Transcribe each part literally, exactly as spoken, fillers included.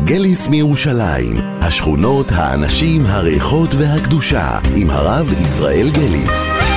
גליס מירושלים, השכונות, האנשים, הריחות והקדושה, עם הרב ישראל גליס.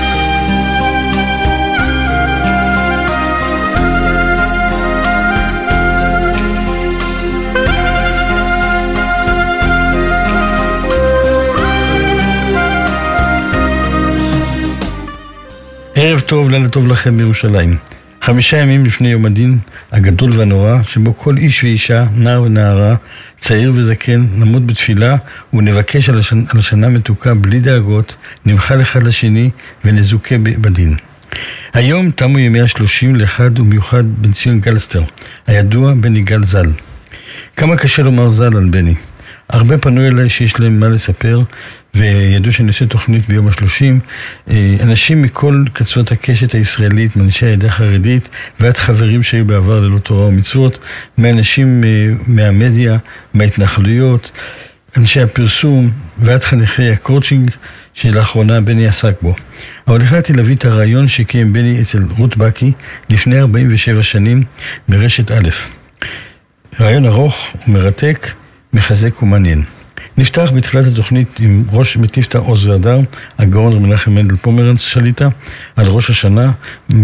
ערב טוב, לילה טוב לכם בירושלים. חמישה ימים לפני יום הדין הגדול והנורא, שבו כל איש ואישה, נער ונערה, צעיר וזקן, נמות בתפילה ונבקש על השנה, על השנה מתוקה בלי דאגות, נמחל אחד לשני ונזוכה בדין. היום תמו ימי השלושים לאחד ומיוחד בן ציון גלסטר, הידוע בני גל ז"ל. כמה קשה לומר ז"ל על בני. הרבה פנו אליי שיש להם מה לספר, וידעו שאני עושה תוכנית ביום השלושים. אנשים מכל קצוות הקשת הישראלית, מאנשי העדה החרדית, ועד חברים שהיו בעבר ללא תורה ומצוות, מאנשים מהמדיה, מההתנחלויות, אנשי הפרסום, ועד חניכי הקורצ'ינג שלאחרונה בני עסק בו. אבל החלטתי להביא את הרעיון שקיים בני אצל רות בקי לפני ארבעים ושבע שנים ברשת א'. רעיון ארוך ומרתק, מחזק ומעניין. נפתח בתחילת התוכנית עם ראש מטיפתא עוז והדר, הגאון רבי מנחם מנדל פומרנץ שליטה, על ראש השנה,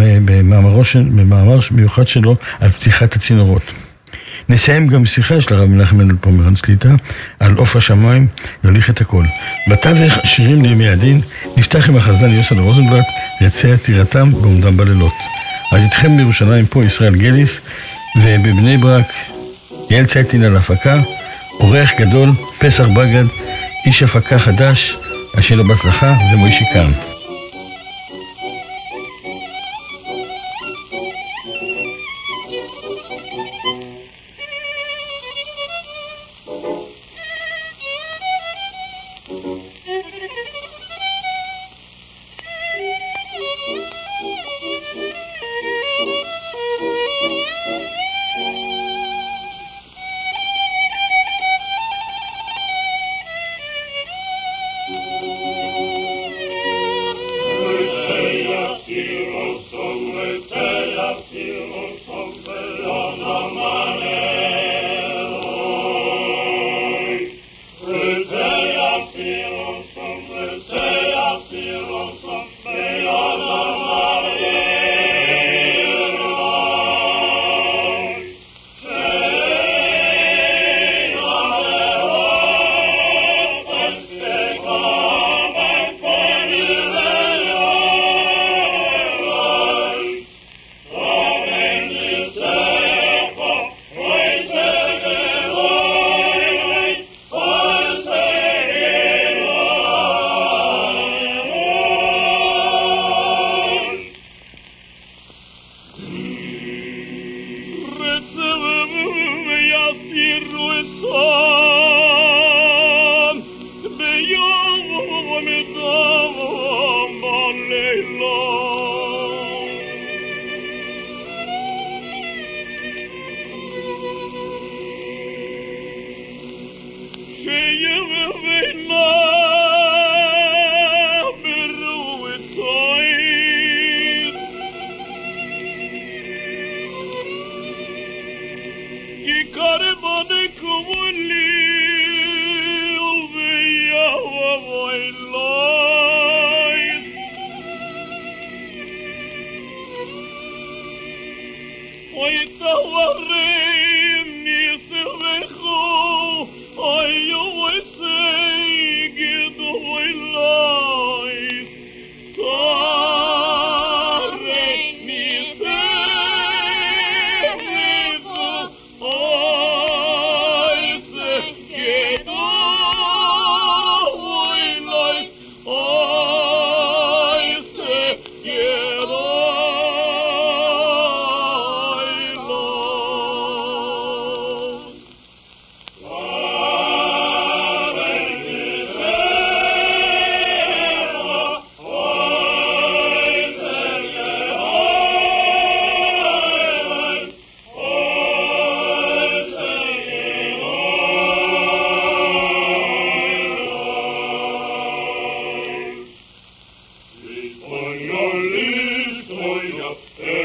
במאמר מיוחד שלו על פתיחת הצינורות. נסיים גם בשיחה של הרב מנחם מנדל פומרנץ שליטה, על עוף השמיים, להוליך את הכל. בתווך שירים לימי הדין, נפתח עם החזן יוסל רוזנבלט, רצי עתירתם בעומדם בלילות. אז איתכם בירושלים פה ישראל גליס, ובבני ברק יעל צייטין על הפקה, אורח גדול, פסח בגד, איש הפקה חדש, אשר לו בהצלחה, ומוישי כאן.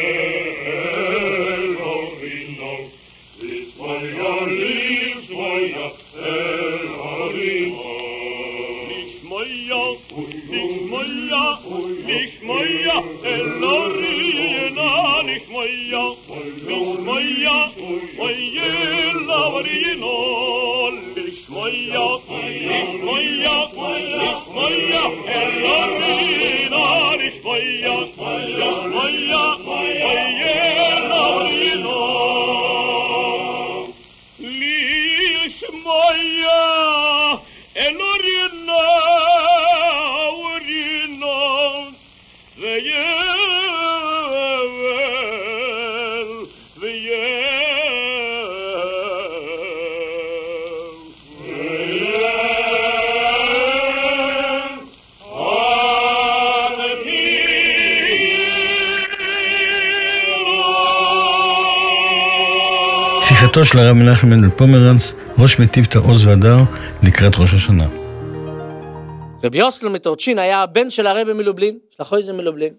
Your leaves, שיחתו של הרב מנחם מנדל פומרנץ, ראש מטיבתא עוז והדר, לקראת ראש השנה. רבי יוסל מטורצ'ין היה הבן של הרבי מלובלין, של החויזה מלובלין.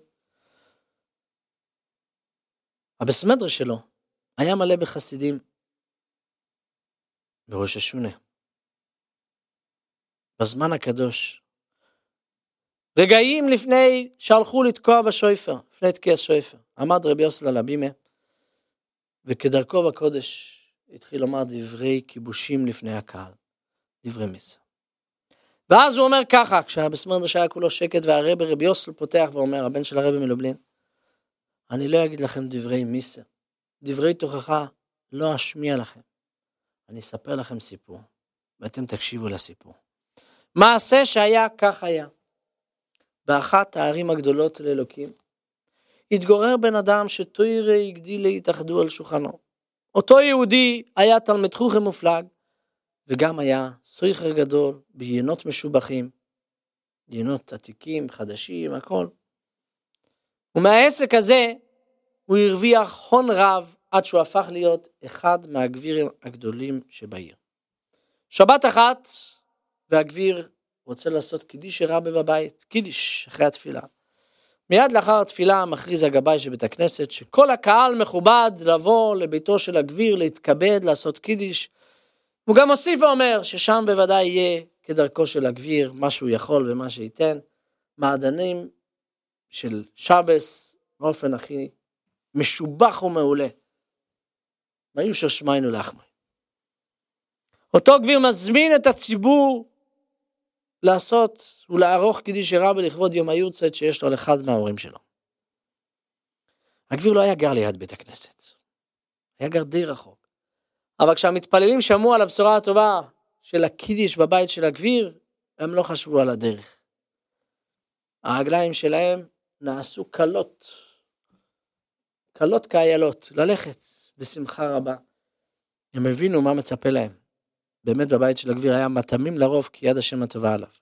הבסמדרש שלו היה מלא בחסידים בראש השונה. בזמן הקדוש, רגעים לפני שהלכו לתקוע בשויפר, לפני תקיע שויפר, עמד רבי יוסל על הבימה, וכדרכו בקודש התחיל לומר דברי כיבושים לפני הקהל, דברי מיסה. ואז הוא אומר ככה, כשהבסמדרש היה כולו שקט, והרבי רבי יוסל פותח ואומר, הבן של הרבי מלובלין, אני לא אגיד לכם דברי מיסה, דברי תוכחה לא אשמיע לכם, אני אספר לכם סיפור, ואתם תקשיבו לסיפור. מעשה שהיה כך היה, באחת הערים הגדולות לאלוקים, התגורר בן אדם שתוירה הגדילי התאחדו על שולחנו. אותו יהודי היה תלמיד חוכם מופלג, וגם היה סויכר גדול, ביינות משובחים, יינות עתיקים, חדשים, הכל. ומהעסק הזה, הוא הרוויח הון רב, עד שהוא הפך להיות אחד מהגבירים הגדולים שבעיר. שבת אחת, והגביר רוצה לעשות קידיש רבה בבית, קידיש אחרי התפילה. מיד לאחר התפילה מכריז הגבאי של בית הכנסת, שכל הקהל מכובד לבוא לביתו של הגביר, להתכבד, לעשות קידיש. הוא גם מוסיף ואומר, ששם בוודאי יהיה כדרכו של הגביר, מה שהוא יכול ומה שייתן, מעדנים של שבס, באופן הכי משובח ומעולה. והיו ששמיינו לחמי. אותו גביר מזמין את הציבור, לעשות ולערוך קידיש רבה לכבוד יום היורצייט שיש לו לאחד מההורים שלו. הגביר לא היה גר ליד בית הכנסת, היה גר די רחוק. אבל כשהמתפללים שמעו על הבשורה הטובה של הקידיש בבית של הגביר, הם לא חשבו על הדרך. הרגליים שלהם נעשו קלות, קלות כאיילות, ללכת בשמחה רבה. הם הבינו מה מצפה להם. באמת בבית של הגביר היה מתאמים לרוב, כי יד השם הטובה עליו.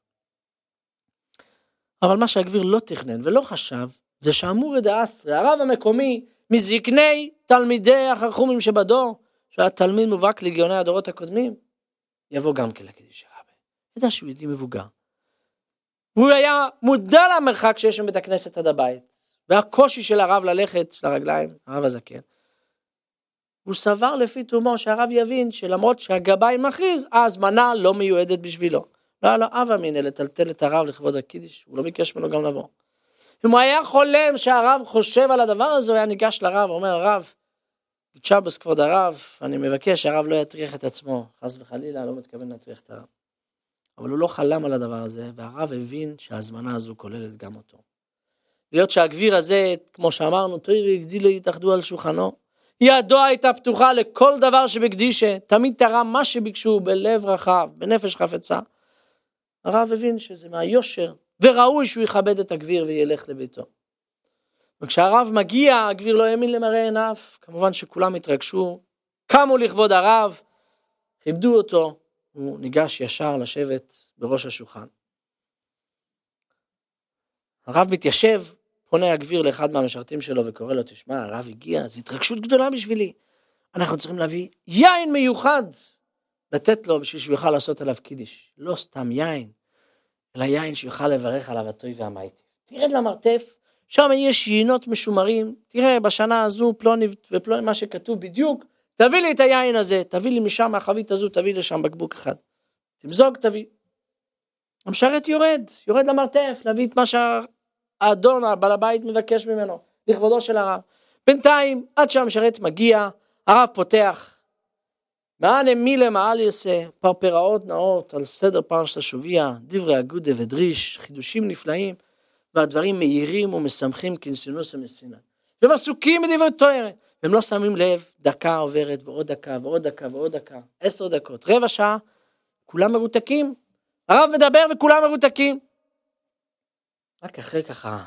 אבל מה שהגביר לא תכנן ולא חשב, זה שאמור דאסרי, הרב המקומי, מזקני תלמידי החכמים שבדור, שהיה תלמיד מובהק לגאוני הדורות הקודמים, יבוא גם כן לקידיש רבה. ידע שהוא יהודי מבוגר. והוא היה מודע למרחק שיש שם בית הכנסת עד הבית, והקושי של הרב ללכת, של הרגליים, הרב הזקן. הוא סבר לפי תומו שהרב יבין שלמרות שהגבאי מכריז, ההזמנה לא מיועדת בשבילו. לא היה לו אב אמינא לטלטל את הרב לכבוד הקידיש, הוא לא ביקש ממנו גם לבוא. אם הוא היה חולם שהרב חושב על הדבר הזה, הוא היה ניגש לרב, הוא אומר, הרב, שבס כבוד הרב, אני מבקש שהרב לא יטריח את עצמו, חס וחלילה, לא מתכוון להטריח את הרב. אבל הוא לא חלם על הדבר הזה, והרב הבין שההזמנה הזו כוללת גם אותו. להיות שהגביר הזה, כמו שאמרנו, תוירי הגדיל להתאחדו על שולחנו, ידו הייתה פתוחה לכל דבר שבקדישה, תמיד תרם מה שביקשו בלב רחב, בנפש חפצה. הרב הבין שזה מהיושר, וראוי שהוא יכבד את הגביר וילך לביתו. וכשהרב מגיע, הגביר לא האמין למראה עיניו, כמובן שכולם התרגשו, קמו לכבוד הרב, כיבדו אותו, הוא ניגש ישר לשבת בראש השולחן. הרב מתיישב, פונה הגביר לאחד מהמשרתים שלו וקורא לו, תשמע, הרב הגיע, זו התרגשות גדולה בשבילי. אנחנו צריכים להביא יין מיוחד, לתת לו בשביל שהוא יוכל לעשות עליו קידיש. לא סתם יין, אלא יין שיוכל לברך עליו הטוב והמייטי. תרד למרתף, שם יש יינות משומרים, תראה בשנה הזו פלוני ופלוני מה שכתוב בדיוק, תביא לי את היין הזה, תביא לי משם מהחבית הזו, תביא לי שם בקבוק אחד. תמזוג, תביא. המשרת יורד, יורד למרתף, להביא את מה שהאדון, הבעל הבית מבקש ממנו, לכבודו של הרב. בינתיים, עד שהמשרת מגיע, הרב פותח, מענה מילה מעל יעשה, פרפראות נאות על סדר פרשת השבוע, דברי אגודה ודריש, חידושים נפלאים, והדברים מהירים ומשמחים כנסינוס המסיני. והם עסוקים בדברי תורה, והם לא שמים לב, דקה עוברת ועוד דקה ועוד דקה ועוד דקה, עשר דקות, רבע שעה, כולם מרותקים, הרב מדבר וכולם מרותקים. רק אחרי ככה,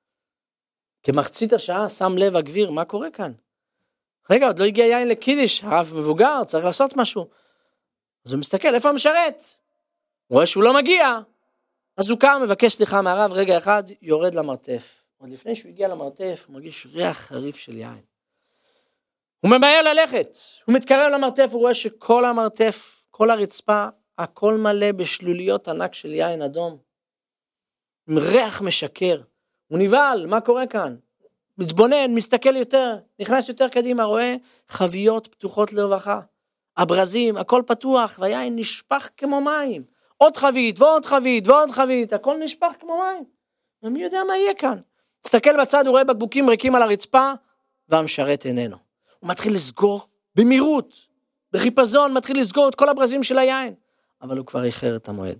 כמחצית השעה שם לב הגביר, מה קורה כאן? רגע, עוד לא הגיע יין לקידיש, הרב מבוגר, צריך לעשות משהו. אז הוא מסתכל, איפה המשרת? הוא רואה שהוא לא מגיע. אז הוא קם, מבקש סליחה מהרב, רגע אחד, יורד למרתף. עוד לפני שהוא הגיע למרתף, הוא מרגיש ריח חריף של יין. הוא ממהר ללכת, הוא מתקרב למרתף, הוא רואה שכל המרתף, כל הרצפה, הכל מלא בשלוליות ענק של יין אדום. עם ריח משקר. הוא נבהל, מה קורה כאן? מתבונן, מסתכל יותר, נכנס יותר קדימה, רואה חביות פתוחות לרווחה. הברזים, הכל פתוח, והיין נשפך כמו מים. עוד חבית, ועוד חבית, ועוד חבית, הכל נשפך כמו מים. ומי יודע מה יהיה כאן? תסתכל בצד, הוא רואה בקבוקים ריקים על הרצפה, והמשרת איננו. הוא מתחיל לסגור במהירות, בחיפזון, מתחיל לסגור את כל הברזים של היין. אבל הוא כבר איחר את המועד.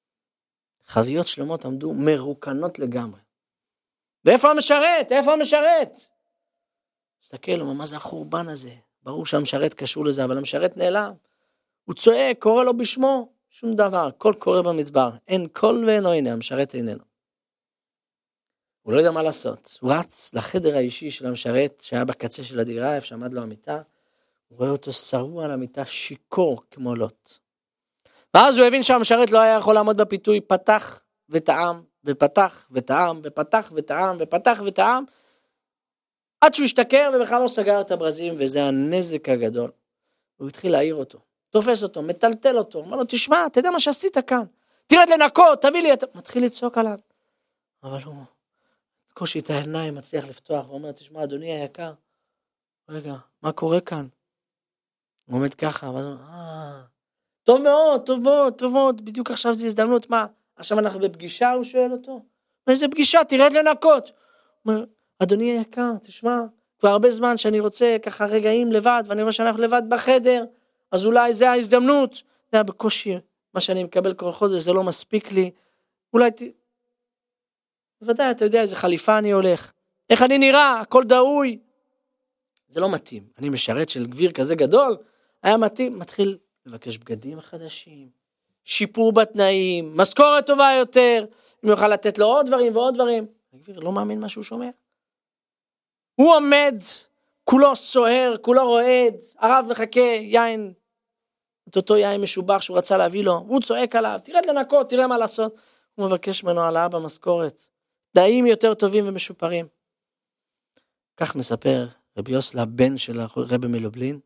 חביות שלמות עמדו מרוקנות לגמרי. ואיפה המשרת? איפה המשרת? תסתכל, הוא אומר, מה זה החורבן הזה? ברור שהמשרת קשור לזה, אבל המשרת נעלם. הוא צועק, קורא לו בשמו, שום דבר, הכל קורה במדבר. אין קול ואינו הנה, המשרת איננו. הוא לא יודע מה לעשות. הוא רץ לחדר האישי של המשרת, שהיה בקצה של הדירה, איפה שעמד לו המיטה. הוא רואה אותו שרוע על המיטה, שיקור כמו לוט. ואז הוא הבין שהמשרת לא היה יכול לעמוד בפיתוי, פתח וטעם, ופתח וטעם, ופתח וטעם, ופתח וטעם, עד שהוא השתכר ובכלל לא סגר את הברזים, וזה הנזק הגדול. הוא התחיל להעיר אותו, תופס אותו, מטלטל אותו, אומר לו, תשמע, אתה יודע מה שעשית כאן, תרד לנקות, תביא לי, אתה... מתחיל לצעוק עליו, אבל הוא, קושי את העיניים, מצליח לפתוח, ואומר, תשמע, אדוני היקר, רגע, מה קורה כאן? הוא עומד ככה, ואז הוא אומר, אה, טוב מאוד, טוב מאוד, טוב מאוד, בדיוק עכשיו זו הזדמנות, מה? עכשיו אנחנו בפגישה, הוא שואל אותו, איזה פגישה, תרד לנקות. הוא אומר, אדוני היקר, תשמע, כבר הרבה זמן שאני רוצה ככה רגעים לבד, ואני רואה שאנחנו לבד בחדר, אז אולי זה ההזדמנות, זה היה בקושי, מה שאני מקבל כל חודש, זה לא מספיק לי, אולי ת... בוודאי, אתה יודע, איזה חליפה אני הולך, איך אני נראה, הכל דאוי, זה לא מתאים, אני משרת של גביר כזה גדול, היה מתאים, מתחיל לבקש בגדים חדשים, שיפור בתנאים, משכורת טובה יותר, אם יוכל לתת לו עוד דברים ועוד דברים, הגביר לא מאמין מה שהוא שומע, הוא עומד, כולו סוער, כולו רועד, הרב מחכה יין, את אותו יין משובח שהוא רצה להביא לו, והוא צועק עליו, תרד לנקות, תראה מה לעשות, הוא מבקש ממנו העלאה במשכורת, תנאים יותר טובים ומשופרים. כך מספר רבי יוסלה, בן של רבי מלובלין,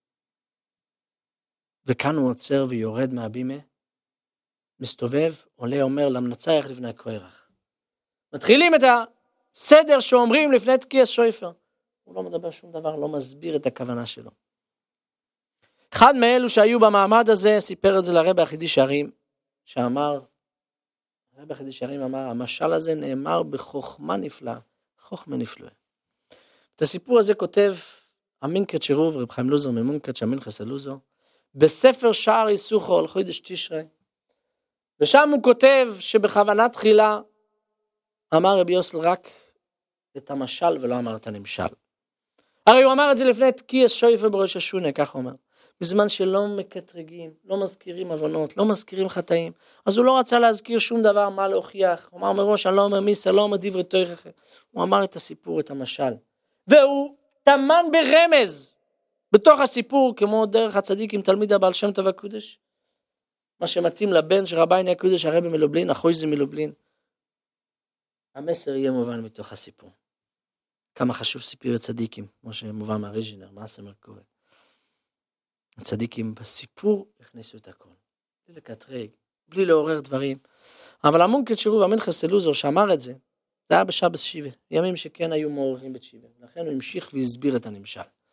וכאן הוא עוצר ויורד מהבימה, מסתובב, עולה, אומר, למנצח לפני הקורח. מתחילים את הסדר שאומרים לפני תקיע שויפר. הוא לא מדבר שום דבר, לא מסביר את הכוונה שלו. אחד מאלו שהיו במעמד הזה, סיפר את זה לרבי החידיש הרים, שאמר, הרבי החידיש הרים אמר, המשל הזה נאמר בחוכמה נפלאה, חוכמה נפלאה. את הסיפור הזה כותב המינקת שרוב, רב חיים לוזר ממונקת, שהמנחס הלוזר, בספר שער יסוכו על חודש תשרי, ושם הוא כותב שבכוונה תחילה אמר רבי יוסל רק את המשל ולא אמר את הנמשל. הרי הוא אמר את זה לפני תקיע שויפה בראש השונה, כך הוא אומר. בזמן שלא מקטרגים, לא מזכירים עוונות, לא מזכירים חטאים, אז הוא לא רצה להזכיר שום דבר מה להוכיח. הוא אמר מראש, אני לא אומר מיסה, לא אומר דברי תויכך. הוא אמר את הסיפור, את המשל. והוא תמן ברמז בתוך הסיפור, כמו דרך הצדיק עם תלמיד הבעל שם טוב הקודש. מה שמתאים לבן של רבי הקודש הרבי מלובלין, אחוי זה מלובלין. המסר יהיה מובן מתוך הסיפור. כמה חשוב סיפור צדיקים, כמו שמובן מהריז'ינר, מה סמר קורא. הצדיקים בסיפור הכניסו את הכל. בלי לקטרג, בלי לעורר דברים. אבל המונקת שרוב, המנחס אלוזור שאמר את זה, זה היה בשבס שיבה, ימים שכן היו מעוררים בתשיבה. לכן הוא המשיך והסביר את הנמשל.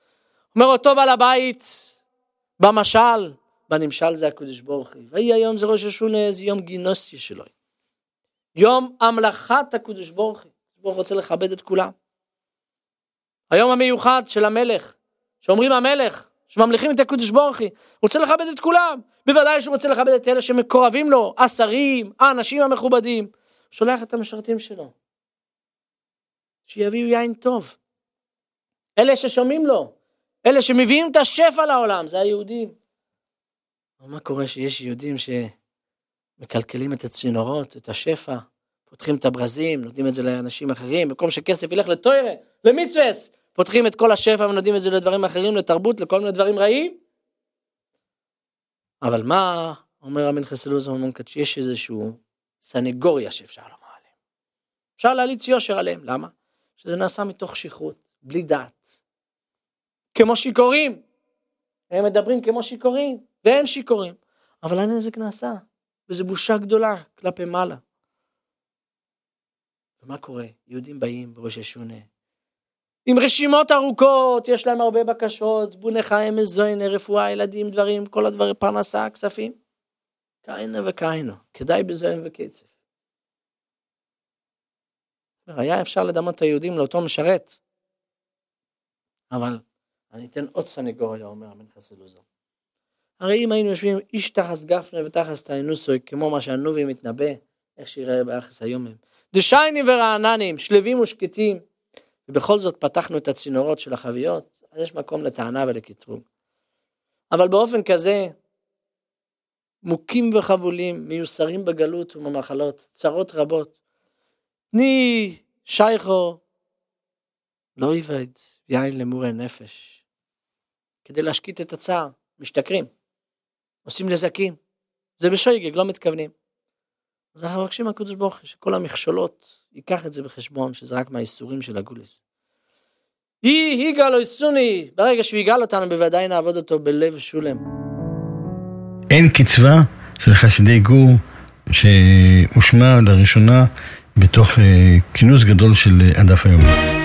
אומר אותו בעל הבית, במשל, בנמשל זה הקדוש ברוך הוא. והיא היום זה ראש השונה, זה יום גינוסיה שלו. יום המלאכת הקדוש ברוך הוא. ברוך רוצה לכבד את כולם. היום המיוחד של המלך, שאומרים המלך, שממליכים את הקדוש ברוך הוא, רוצה לכבד את כולם. בוודאי שהוא רוצה לכבד את אלה שמקורבים לו, השרים, האנשים המכובדים. הוא שולח את המשרתים שלו. שיביאו יין טוב. אלה ששומעים לו, אלה שמביאים את השפע לעולם, זה היהודים. אבל מה קורה שיש יהודים שמקלקלים את הצינורות, את השפע, פותחים את הברזים, נותנים את זה לאנשים אחרים, במקום שכסף ילך לתוירה, למצווס, פותחים את כל השפע ונותנים את זה לדברים אחרים, לתרבות, לכל מיני דברים רעים. אבל מה, אומר המנחס אלעזר ממונקאץ', שיש איזשהו סנגוריה שאפשר לומר עליהם. אפשר להליץ יושר עליהם, למה? שזה נעשה מתוך שכרות, בלי דעת. כמו שיקורים. הם מדברים כמו שיקורים, והם שיקורים. אבל הנזק נעשה, וזו בושה גדולה כלפי מעלה. ומה קורה? יהודים באים בראש השונה. עם רשימות ארוכות, יש להם הרבה בקשות, בונה חיים, מזוין, רפואה, ילדים, דברים, כל הדברים, פרנסה, כספים. כהנה וכהנה, כדאי בזוין וקצף. היה אפשר לדמות את היהודים לאותו משרת. אבל אני אתן עוד סנגוריה, אומר המנחס אלעזר. הרי אם היינו יושבים איש תחס גפנה ותחס תאינוסוי, כמו מה שהנובי מתנבא, איך שיראה ביחס היומם. דשיינים ורעננים, שלבים ושקטים, ובכל זאת פתחנו את הצינורות של החביות, אז יש מקום לטענה ולקטרוג. אבל באופן כזה, מוכים וחבולים, מיוסרים בגלות ובמחלות, צרות רבות. תני שייכו, לא יבד, יין למורי נפש. כדי להשקיט את הצער, משתכרים, עושים לזקים. זה בשויגג, לא מתכוונים. אז אנחנו מבקשים מהקדוש ברוך הוא שכל המכשולות ייקח את זה בחשבון, שזה רק מהאיסורים של הגולס. היא היגה לו יסוני, ברגע שהוא יגאל אותנו בוודאי נעבוד אותו בלב שולם. אין קצבה של חסידי גור שהושמע לראשונה בתוך כינוס גדול של הדף היומי.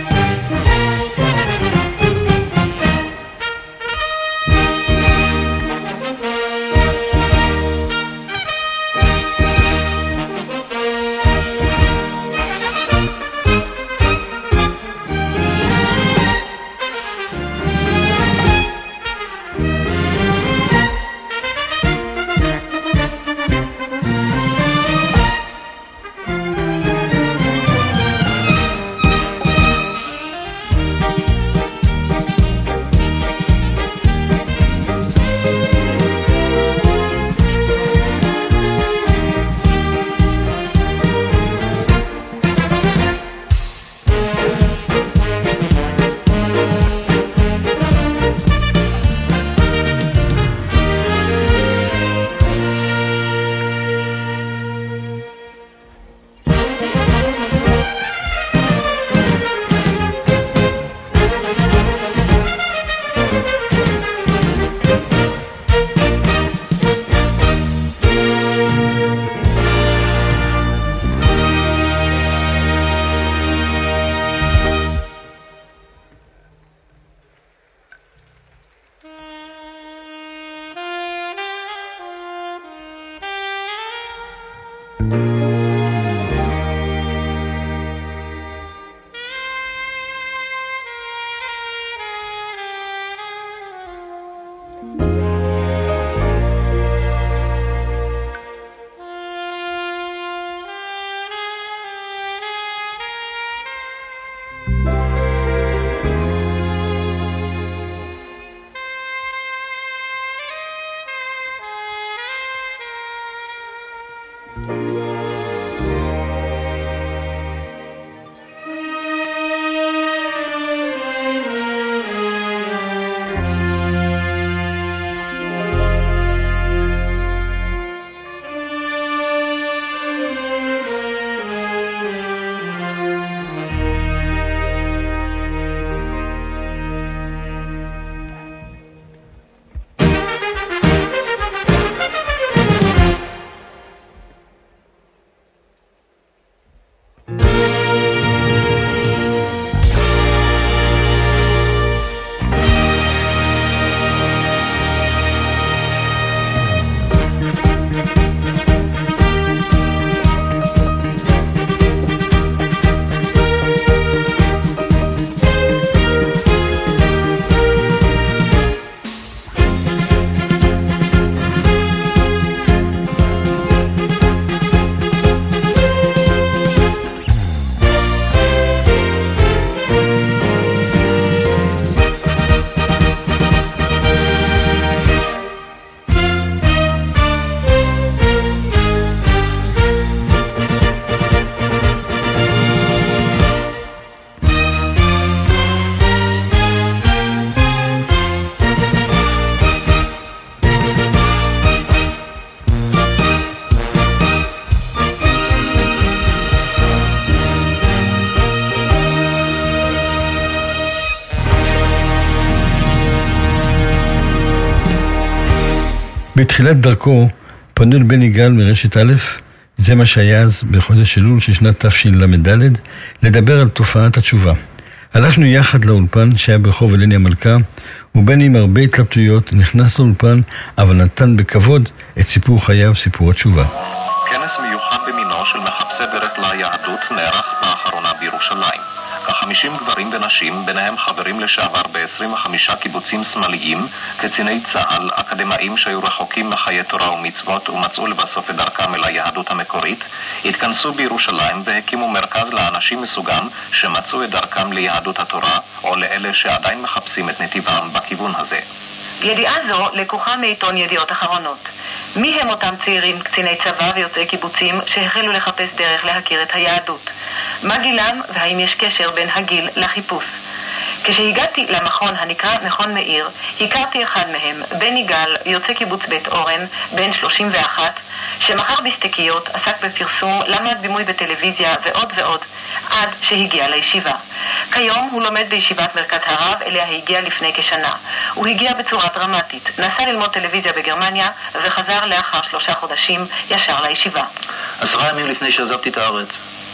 בתחילת דרכו פנו לבן יגאל מרשת א', זה מה שהיה אז בחודש אלול של שנת תשל"ד, לדבר על תופעת התשובה. הלכנו יחד לאולפן שהיה ברחוב אלני המלכה, ובן עם הרבה התלבטויות נכנס לאולפן, אבל נתן בכבוד את סיפור חייו, סיפור התשובה. כנס מיוחד במינו של מחפשי דרך ליהדות נערך באחרונה בירושלים. כ-חמישים גברים ונשים, ביניהם חברים לשעבר ב-עשרים וחמישה קיבוצים שמאליים, קציני צה"ל, אקדמאים שהיו רחוקים מחיי תורה ומצוות ומצאו לבסוף את דרכם אל היהדות המקורית, התכנסו בירושלים והקימו מרכז לאנשים מסוגם שמצאו את דרכם ליהדות התורה, או לאלה שעדיין מחפשים את נתיבם בכיוון הזה. ידיעה זו לקוחה מעיתון ידיעות אחרונות. מי הם אותם צעירים, קציני צבא ויוצאי קיבוצים שהחלו לחפש דרך להכיר את היהדות? מה גילם והאם יש קשר בין הגיל לחיפוש? כשהגעתי למכון הנקרא מכון מאיר, הכרתי אחד מהם, בן יגאל, יוצא קיבוץ בית אורן, בן שלושים ואחת, שמכר בסטקיות, עסק בפרסום, למד בימוי בטלוויזיה ועוד ועוד, עד שהגיע לישיבה. כיום הוא לומד בישיבת מרכז הרב, אליה הגיע לפני כשנה. הוא הגיע בצורה דרמטית, נסע ללמוד טלוויזיה בגרמניה, וחזר לאחר שלושה חודשים ישר לישיבה. עשרה ימים לפני שעזבתי את הארץ,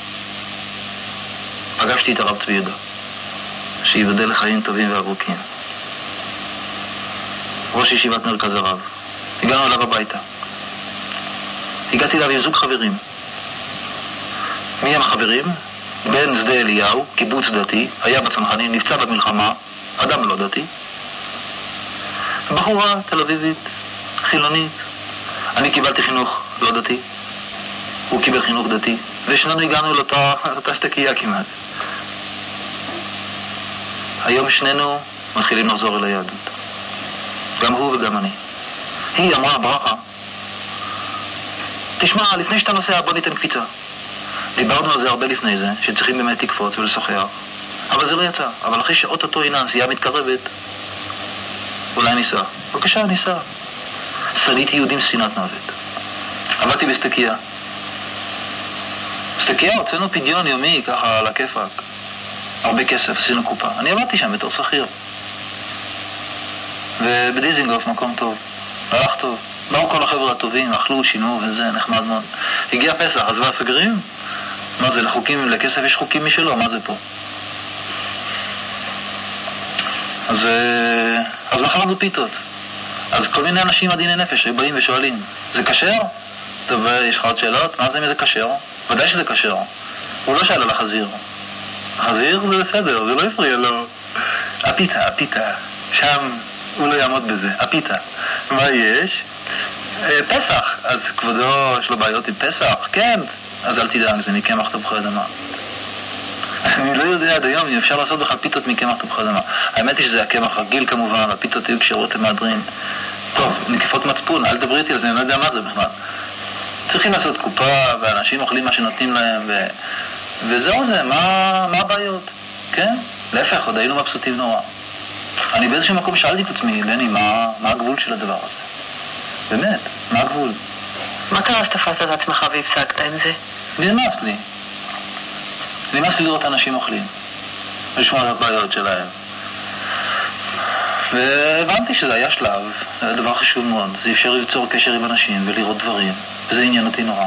פגשתי את הרב צבי יהודה, שיבדל לחיים טובים וארוכים. ראש ישיבת מרכז הרב. הגענו אליו הביתה. הגעתי אליו עם זוג חברים. מי הם החברים? בן שדה אליהו, קיבוץ דתי, היה בצנחנים, נפצע במלחמה, אדם לא דתי. בחורה תל אביבית, חילונית. אני קיבלתי חינוך לא דתי, הוא קיבל חינוך דתי, ושנינו הגענו לאותה, לאותה שתקייה כמעט. היום שנינו מתחילים לחזור אל היהדות. גם הוא וגם אני. היא אמרה, ברכה, תשמע, לפני שאתה נוסע בוא ניתן קפיצה. דיברנו על זה הרבה לפני זה, שצריכים באמת לקפוץ ולשוחח. אבל זה לא יצא. אבל אחרי שעות אותו הנה הנסיעה מתקרבת, אולי ניסע. בבקשה, ניסע. שריתי יהודים שנאת מוות. עבדתי בסטקיה. בסטקיה הוצאנו פדיון יומי, ככה על הכיפק. הרבה כסף, עשינו קופה. אני עבדתי שם בתור שכיר. ובדיזינגוף, מקום טוב. הלך טוב. באו כל החבר'ה הטובים, אכלו, שינו וזה, נחמד מאוד. הגיע פסח, אז מה סגרים? מה זה, לחוקים, לכסף יש חוקים משלו, מה זה פה? אז, אז מכרנו פיתות. אז כל מיני אנשים עדיני נפש שבאים ושואלים, זה כשר? טוב, יש לך עוד שאלות? מה זה אם זה כשר? ודאי שזה כשר. הוא לא שאל על החזיר. החזיר זה בסדר, זה לא יפריע לו. הפיתה, הפיתה. שם הוא לא יעמוד בזה. הפיתה. מה יש? פסח. אז כבודו יש לו בעיות עם פסח? כן. אז אל תדאג, זה מקמח תפוחי אדמה. אני לא יודע עד היום אם אפשר לעשות בכלל פיתות מקמח תפוחי אדמה. האמת היא שזה הקמח רגיל כמובן, הפיתות היו קשרות למהדרין. טוב, נקיפות מצפון, אל תדברי איתי על זה, אני לא יודע מה זה בכלל. צריכים לעשות קופה, ואנשים אוכלים מה שנותנים להם, ו... וזהו זה, מה, מה הבעיות? כן? להפך, עוד היינו מבסוטים נורא. אני באיזשהו מקום שאלתי את עצמי, בני, מה, מה הגבול של הדבר הזה? באמת, מה הגבול? מה קרה שתפסת את עצמך והפסקת עם זה? נמאס לי. נמאס לי לראות אנשים אוכלים. לשמוע על הבעיות שלהם. והבנתי שזה היה שלב, זה היה דבר חשוב מאוד. זה אפשר ליצור קשר עם אנשים ולראות דברים. וזה עניין אותי נורא.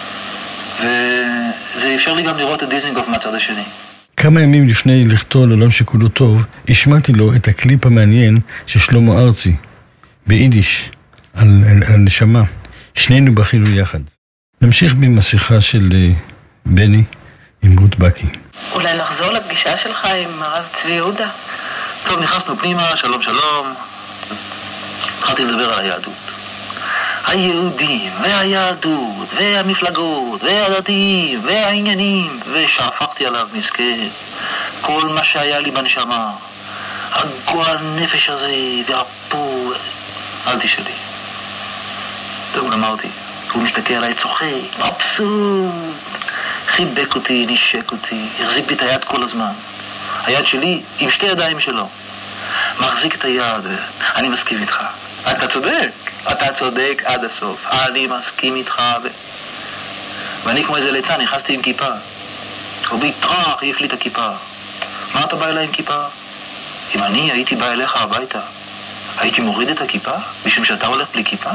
וזה אפשר לי גם לראות את דיזנגוף מהצד השני. כמה ימים לפני לכתו לעולם שכולו טוב, השמעתי לו את הקליפ המעניין של שלמה ארצי, ביידיש, על, על, על נשמה. שנינו בכינו יחד. נמשיך במשיחה של uh, בני עם רות בקי. אולי נחזור לפגישה שלך עם הרב צבי יהודה? טוב, נכנסנו פנימה, שלום שלום. התחלתי לדבר על היהדות. היהודים, והיהדות, והמפלגות, והדתיים, והעניינים, ושאפקתי עליו מסכן. כל מה שהיה לי בנשמה, הגועל נפש הזה, והפור, אל תשאלי. טוב, גמרתי. הוא מסתכל עליי צוחק, מבסוט. חיבק אותי, נשק אותי, החזיק בי את היד כל הזמן. היד שלי עם שתי ידיים שלו. מחזיק את היד, אני מסכים איתך. אתה צודק, אתה צודק עד הסוף. אני מסכים איתך. ו... ואני כמו איזה ליצן, נכנסתי עם כיפה. הוא ביטרח, העיף לי את הכיפה. מה אתה בא אליי עם כיפה? אם אני הייתי בא אליך הביתה, הייתי מוריד את הכיפה? משום שאתה הולך בלי כיפה?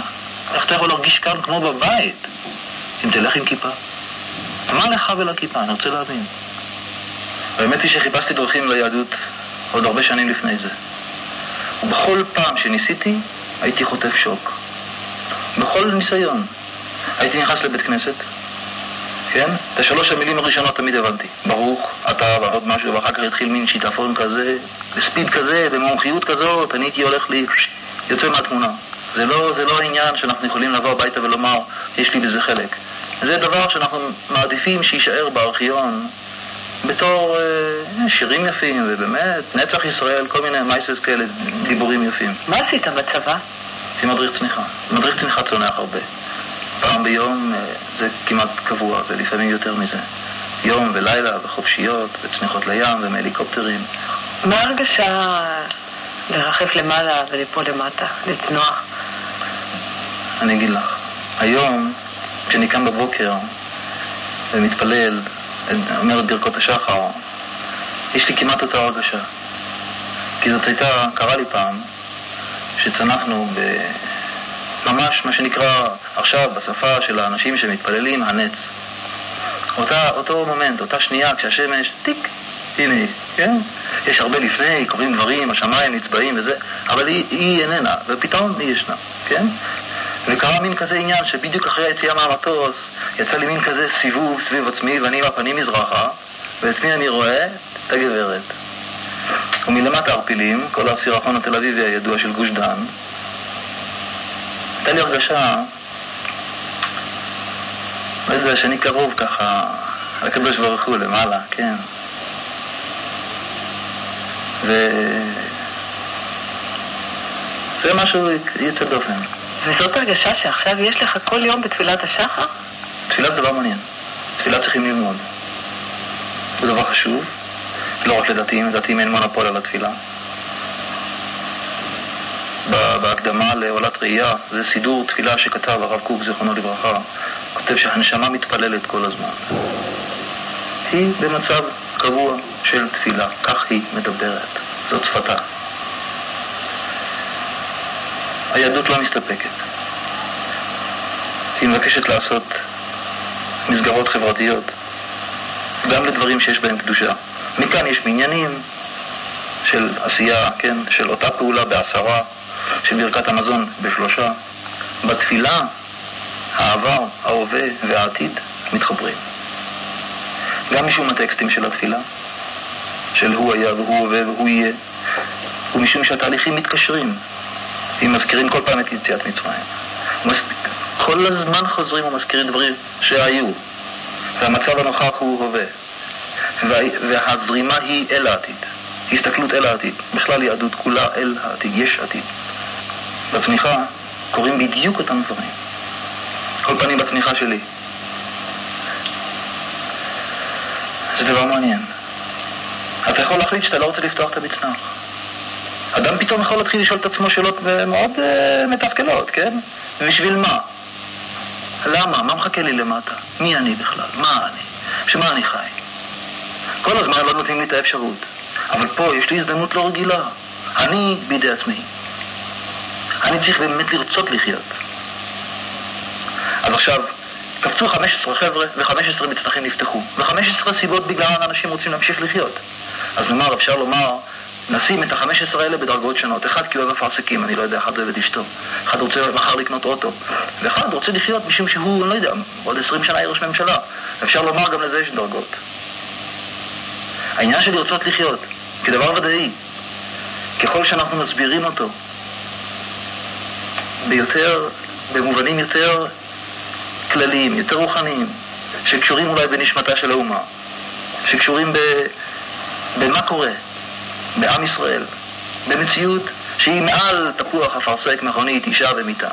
איך אתה יכול להרגיש כאן כמו בבית אם תלך עם כיפה? מה לך ולכיפה? אני רוצה להבין. באמת היא שחיפשתי דרכים ליהדות עוד הרבה שנים לפני זה. ובכל פעם שניסיתי, הייתי חוטף שוק. בכל ניסיון. הייתי נכנס לבית כנסת, כן? את השלוש המילים הראשונות תמיד הבנתי. ברוך, אתה ועוד משהו, ואחר כך התחיל מין שיטפון כזה, בספיד כזה, במומחיות כזאת, אני הייתי הולך לי, יוצא מהתמונה. זה לא, זה לא העניין שאנחנו יכולים לבוא הביתה ולומר, יש לי בזה חלק. זה דבר שאנחנו מעדיפים שישאר בארכיון, בתור אה, שירים יפים, ובאמת, נצח ישראל, כל מיני מייסס כאלה, דיבורים יפים. מה עשית בצבא? זה מדריך צניחה. מדריך צניחה צונח הרבה. פעם ביום אה, זה כמעט קבוע, ולפעמים יותר מזה. יום ולילה וחופשיות, וצניחות לים ומהליקופטרים. מה הרגשה לרחף למעלה וליפול למטה, לצנוח? אני אגיד לך, היום, כשאני קם בבוקר ומתפלל, אומר את ברכות השחר, יש לי כמעט אותה הרגשה. כי זאת הייתה, קרה לי פעם, שצנחנו ממש מה שנקרא עכשיו בשפה של האנשים שמתפללים, הנץ. אותה, אותו מומנט, אותה שנייה, כשהשמש, טיק, הנה היא, כן? יש הרבה לפני, קוראים דברים, השמיים נצבעים וזה, אבל היא, היא איננה, ופתאום היא ישנה, כן? וקרה מין כזה עניין שבדיוק אחרי היציאה מהמטוס יצא לי מין כזה סיבוב סביב עצמי, ואני עם הפנים מזרחה, ועצמי אני רואה את הגברת. ומלמטה ערפילים, כל הסירחון התל אביבי הידוע של גוש דן, הייתה לי הרגשה, איזה שאני קרוב ככה, על הקדוש ברוך הוא למעלה, כן. ו... זה משהו יצא דופן. וזאת הרגשה שעכשיו יש לך כל יום בתפילת השחר? תפילה זה דבר מעניין. תפילה צריכים ללמוד. זה דבר חשוב. לא רק לדתיים, לדתיים אין מונופול על התפילה. בהקדמה לעולת ראייה, זה סידור תפילה שכתב הרב קוק זיכרונו לברכה. כותב שהנשמה מתפללת כל הזמן. היא במצב קבוע של תפילה. כך היא מדברת. זאת שפתה. היהדות לא מסתפקת. היא מבקשת לעשות מסגרות חברתיות, גם לדברים שיש בהם קדושה. מכאן יש מניינים של עשייה, כן, של אותה פעולה בעשרה, של ברכת המזון בשלושה. בתפילה, העבר, ההווה והעתיד מתחברים. גם משום הטקסטים של התפילה, של הוא היה והוא הווה והוא יהיה, ומשום שהתהליכים מתקשרים. הם מזכירים כל פעם את יציאת מצרים. כל הזמן חוזרים ומזכירים דברים שהיו, והמצב הנוכח הוא הווה, והזרימה היא אל העתיד, הסתכלות אל העתיד. בכלל יהדות כולה אל העתיד, יש עתיד. בצמיחה קוראים בדיוק אותם דברים. כל פנים בצמיחה שלי. זה דבר מעניין. אתה יכול להחליט שאתה לא רוצה לפתוח את המצנח. אדם פתאום יכול להתחיל לשאול את עצמו שאלות מאוד uh, מתפקלות, כן? ובשביל מה? למה? מה מחכה לי למטה? מי אני בכלל? מה אני? שמה אני חי? כל הזמן לא נותנים לי את האפשרות. אבל פה יש לי הזדמנות לא רגילה. אני בידי עצמי. אני צריך באמת לרצות לחיות. אז עכשיו, קפצו חמש עשרה חבר'ה ו-חמש עשרה מצנחים נפתחו. ו-חמש עשרה סיבות בגלל אנשים רוצים להמשיך לחיות. אז נאמר, אפשר לומר, נשים את ה-חמש עשרה האלה בדרגות שונות. אחד כי הוא אוהב אפרסקים, אני לא יודע, אחד אוהב את אשתו. אחד רוצה מחר לקנות אוטו. ואחד רוצה לחיות משום שהוא, אני לא יודע, עוד עשרים שנה יהיה ראש ממשלה. אפשר לומר, גם לזה יש דרגות. העניין של לרצות לחיות, כדבר ודאי, ככל שאנחנו מסבירים אותו, ביותר, במובנים יותר כלליים, יותר רוחניים, שקשורים אולי בנשמתה של האומה, שקשורים ב... במה קורה בעם ישראל, במציאות שהיא מעל תפוח, אפרסק, מכונית, אישה ומיטה.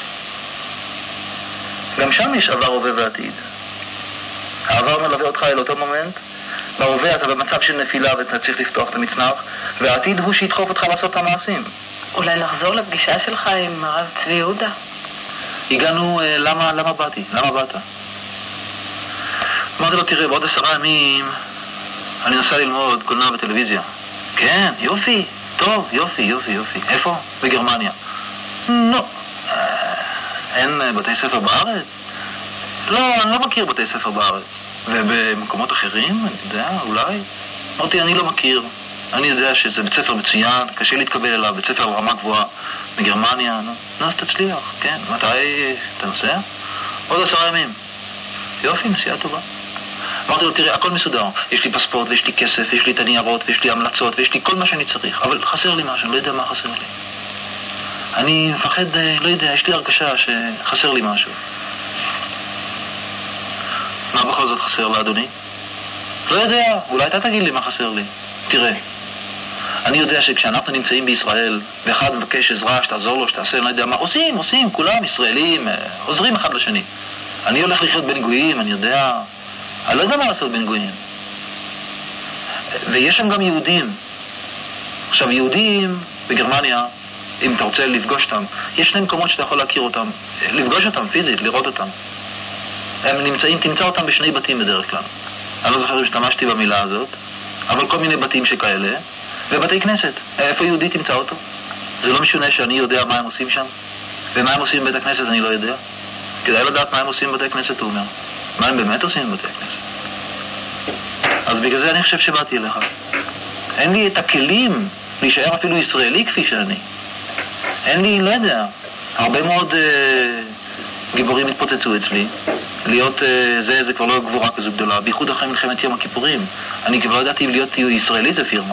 גם שם יש עבר, הווה ועתיד. העבר מלווה אותך אל אותו מומנט, בהווה אתה במצב של נפילה ואתה צריך לפתוח את המצנח, והעתיד הוא שידחוף אותך לעשות את המעשים. אולי נחזור לפגישה שלך עם הרב צבי יהודה? הגענו, למה, למה באתי? למה באת? אמרתי לו, תראה, בעוד עשרה ימים אני נסע ללמוד קולנוע וטלוויזיה. כן, יופי, טוב, יופי, יופי, יופי. איפה? בגרמניה. לא, אין בתי ספר בארץ? לא, אני לא מכיר בתי ספר בארץ. ובמקומות אחרים, אני יודע, אולי? אמרתי, אני לא מכיר. אני יודע שזה בית ספר מצוין, קשה להתקבל אליו, בית ספר על רמה גבוהה מגרמניה. נו, אז תצליח, כן. מתי אתה נוסע? עוד עשרה ימים. יופי, נסיעה טובה. אמרתי לו, תראה, הכל מסודר. יש לי פספורט, ויש לי כסף, ויש לי את הניירות, ויש לי המלצות, ויש לי כל מה שאני צריך. אבל חסר לי משהו, אני לא יודע מה חסר לי. אני מפחד, לא יודע, יש לי הרגשה שחסר לי משהו. מה בכל זאת חסר לאדוני? לא יודע, אולי אתה תגיד לי מה חסר לי. תראה, אני יודע שכשאנחנו נמצאים בישראל, ואחד מבקש עזרה, שתעזור לו, שתעשה, אני לא יודע מה, עושים, עושים, כולם ישראלים, עוזרים אחד לשני. אני הולך לחיות בין גויים, אני יודע, אני לא יודע מה לעשות בין גויים. ויש שם גם יהודים. עכשיו, יהודים בגרמניה, אם אתה רוצה לפגוש אותם, יש שני מקומות שאתה יכול להכיר אותם, לפגוש אותם פיזית, לראות אותם. הם נמצאים, תמצא אותם בשני בתים בדרך כלל. אני לא זוכר אם השתמשתי במילה הזאת, אבל כל מיני בתים שכאלה, ובתי כנסת. איפה יהודי תמצא אותו? זה לא משונה שאני יודע מה הם עושים שם, ומה הם עושים בבית הכנסת אני לא יודע. כדאי לדעת מה הם עושים בבתי כנסת, הוא אומר. מה הם באמת עושים בבתי כנסת? אז בגלל זה אני חושב שבאתי אליך. אין לי את הכלים להישאר אפילו ישראלי כפי שאני. אין לי, לא יודע, הרבה מאוד אה, גיבורים התפוצצו אצלי. להיות אה, זה, זה כבר לא גבורה כזו גדולה. בייחוד אחרי מלחמת יום הכיפורים. אני כבר לא ידעתי אם להיות ישראלי זה פירמה.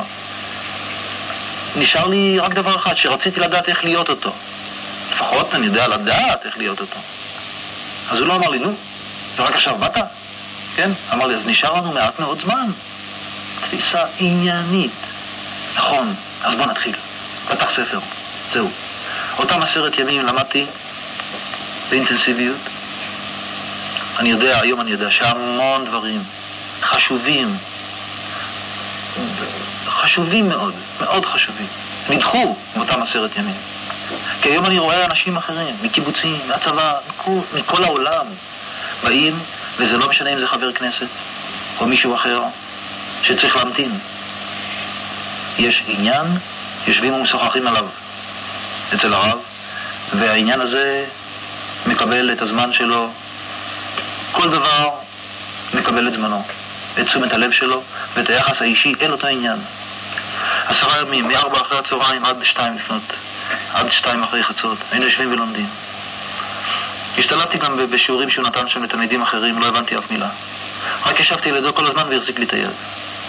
נשאר לי רק דבר אחד, שרציתי לדעת איך להיות אותו. לפחות אני יודע לדעת איך להיות אותו. אז הוא לא אמר לי, נו, ורק עכשיו באת? כן? אמר לי, אז נשאר לנו מעט מאוד זמן. תפיסה עניינית. נכון, אז בוא נתחיל. פתח ספר. זהו. אותם עשרת ימים למדתי באינטנסיביות. אני יודע, היום אני יודע שהמון דברים חשובים, חשובים מאוד, מאוד חשובים, נדחו באותם עשרת ימים. כי היום אני רואה אנשים אחרים, מקיבוצים, מהצבא, מכל, מכל העולם, באים, וזה לא משנה אם זה חבר כנסת או מישהו אחר שצריך להמתין. יש עניין, יושבים ומשוחחים עליו אצל הרב, והעניין הזה מקבל את הזמן שלו. כל דבר מקבל את זמנו, את תשומת הלב שלו ואת היחס האישי אל אותו עניין. עשרה ימים, מארבע אחרי הצהריים עד שתיים לפנות, עד שתיים אחרי חצות, היינו יושבים ולומדים. השתלטתי גם בשיעורים שהוא נתן שם לתלמידים אחרים, לא הבנתי אף מילה. רק ישבתי לידו כל הזמן והחזיק לי את היד.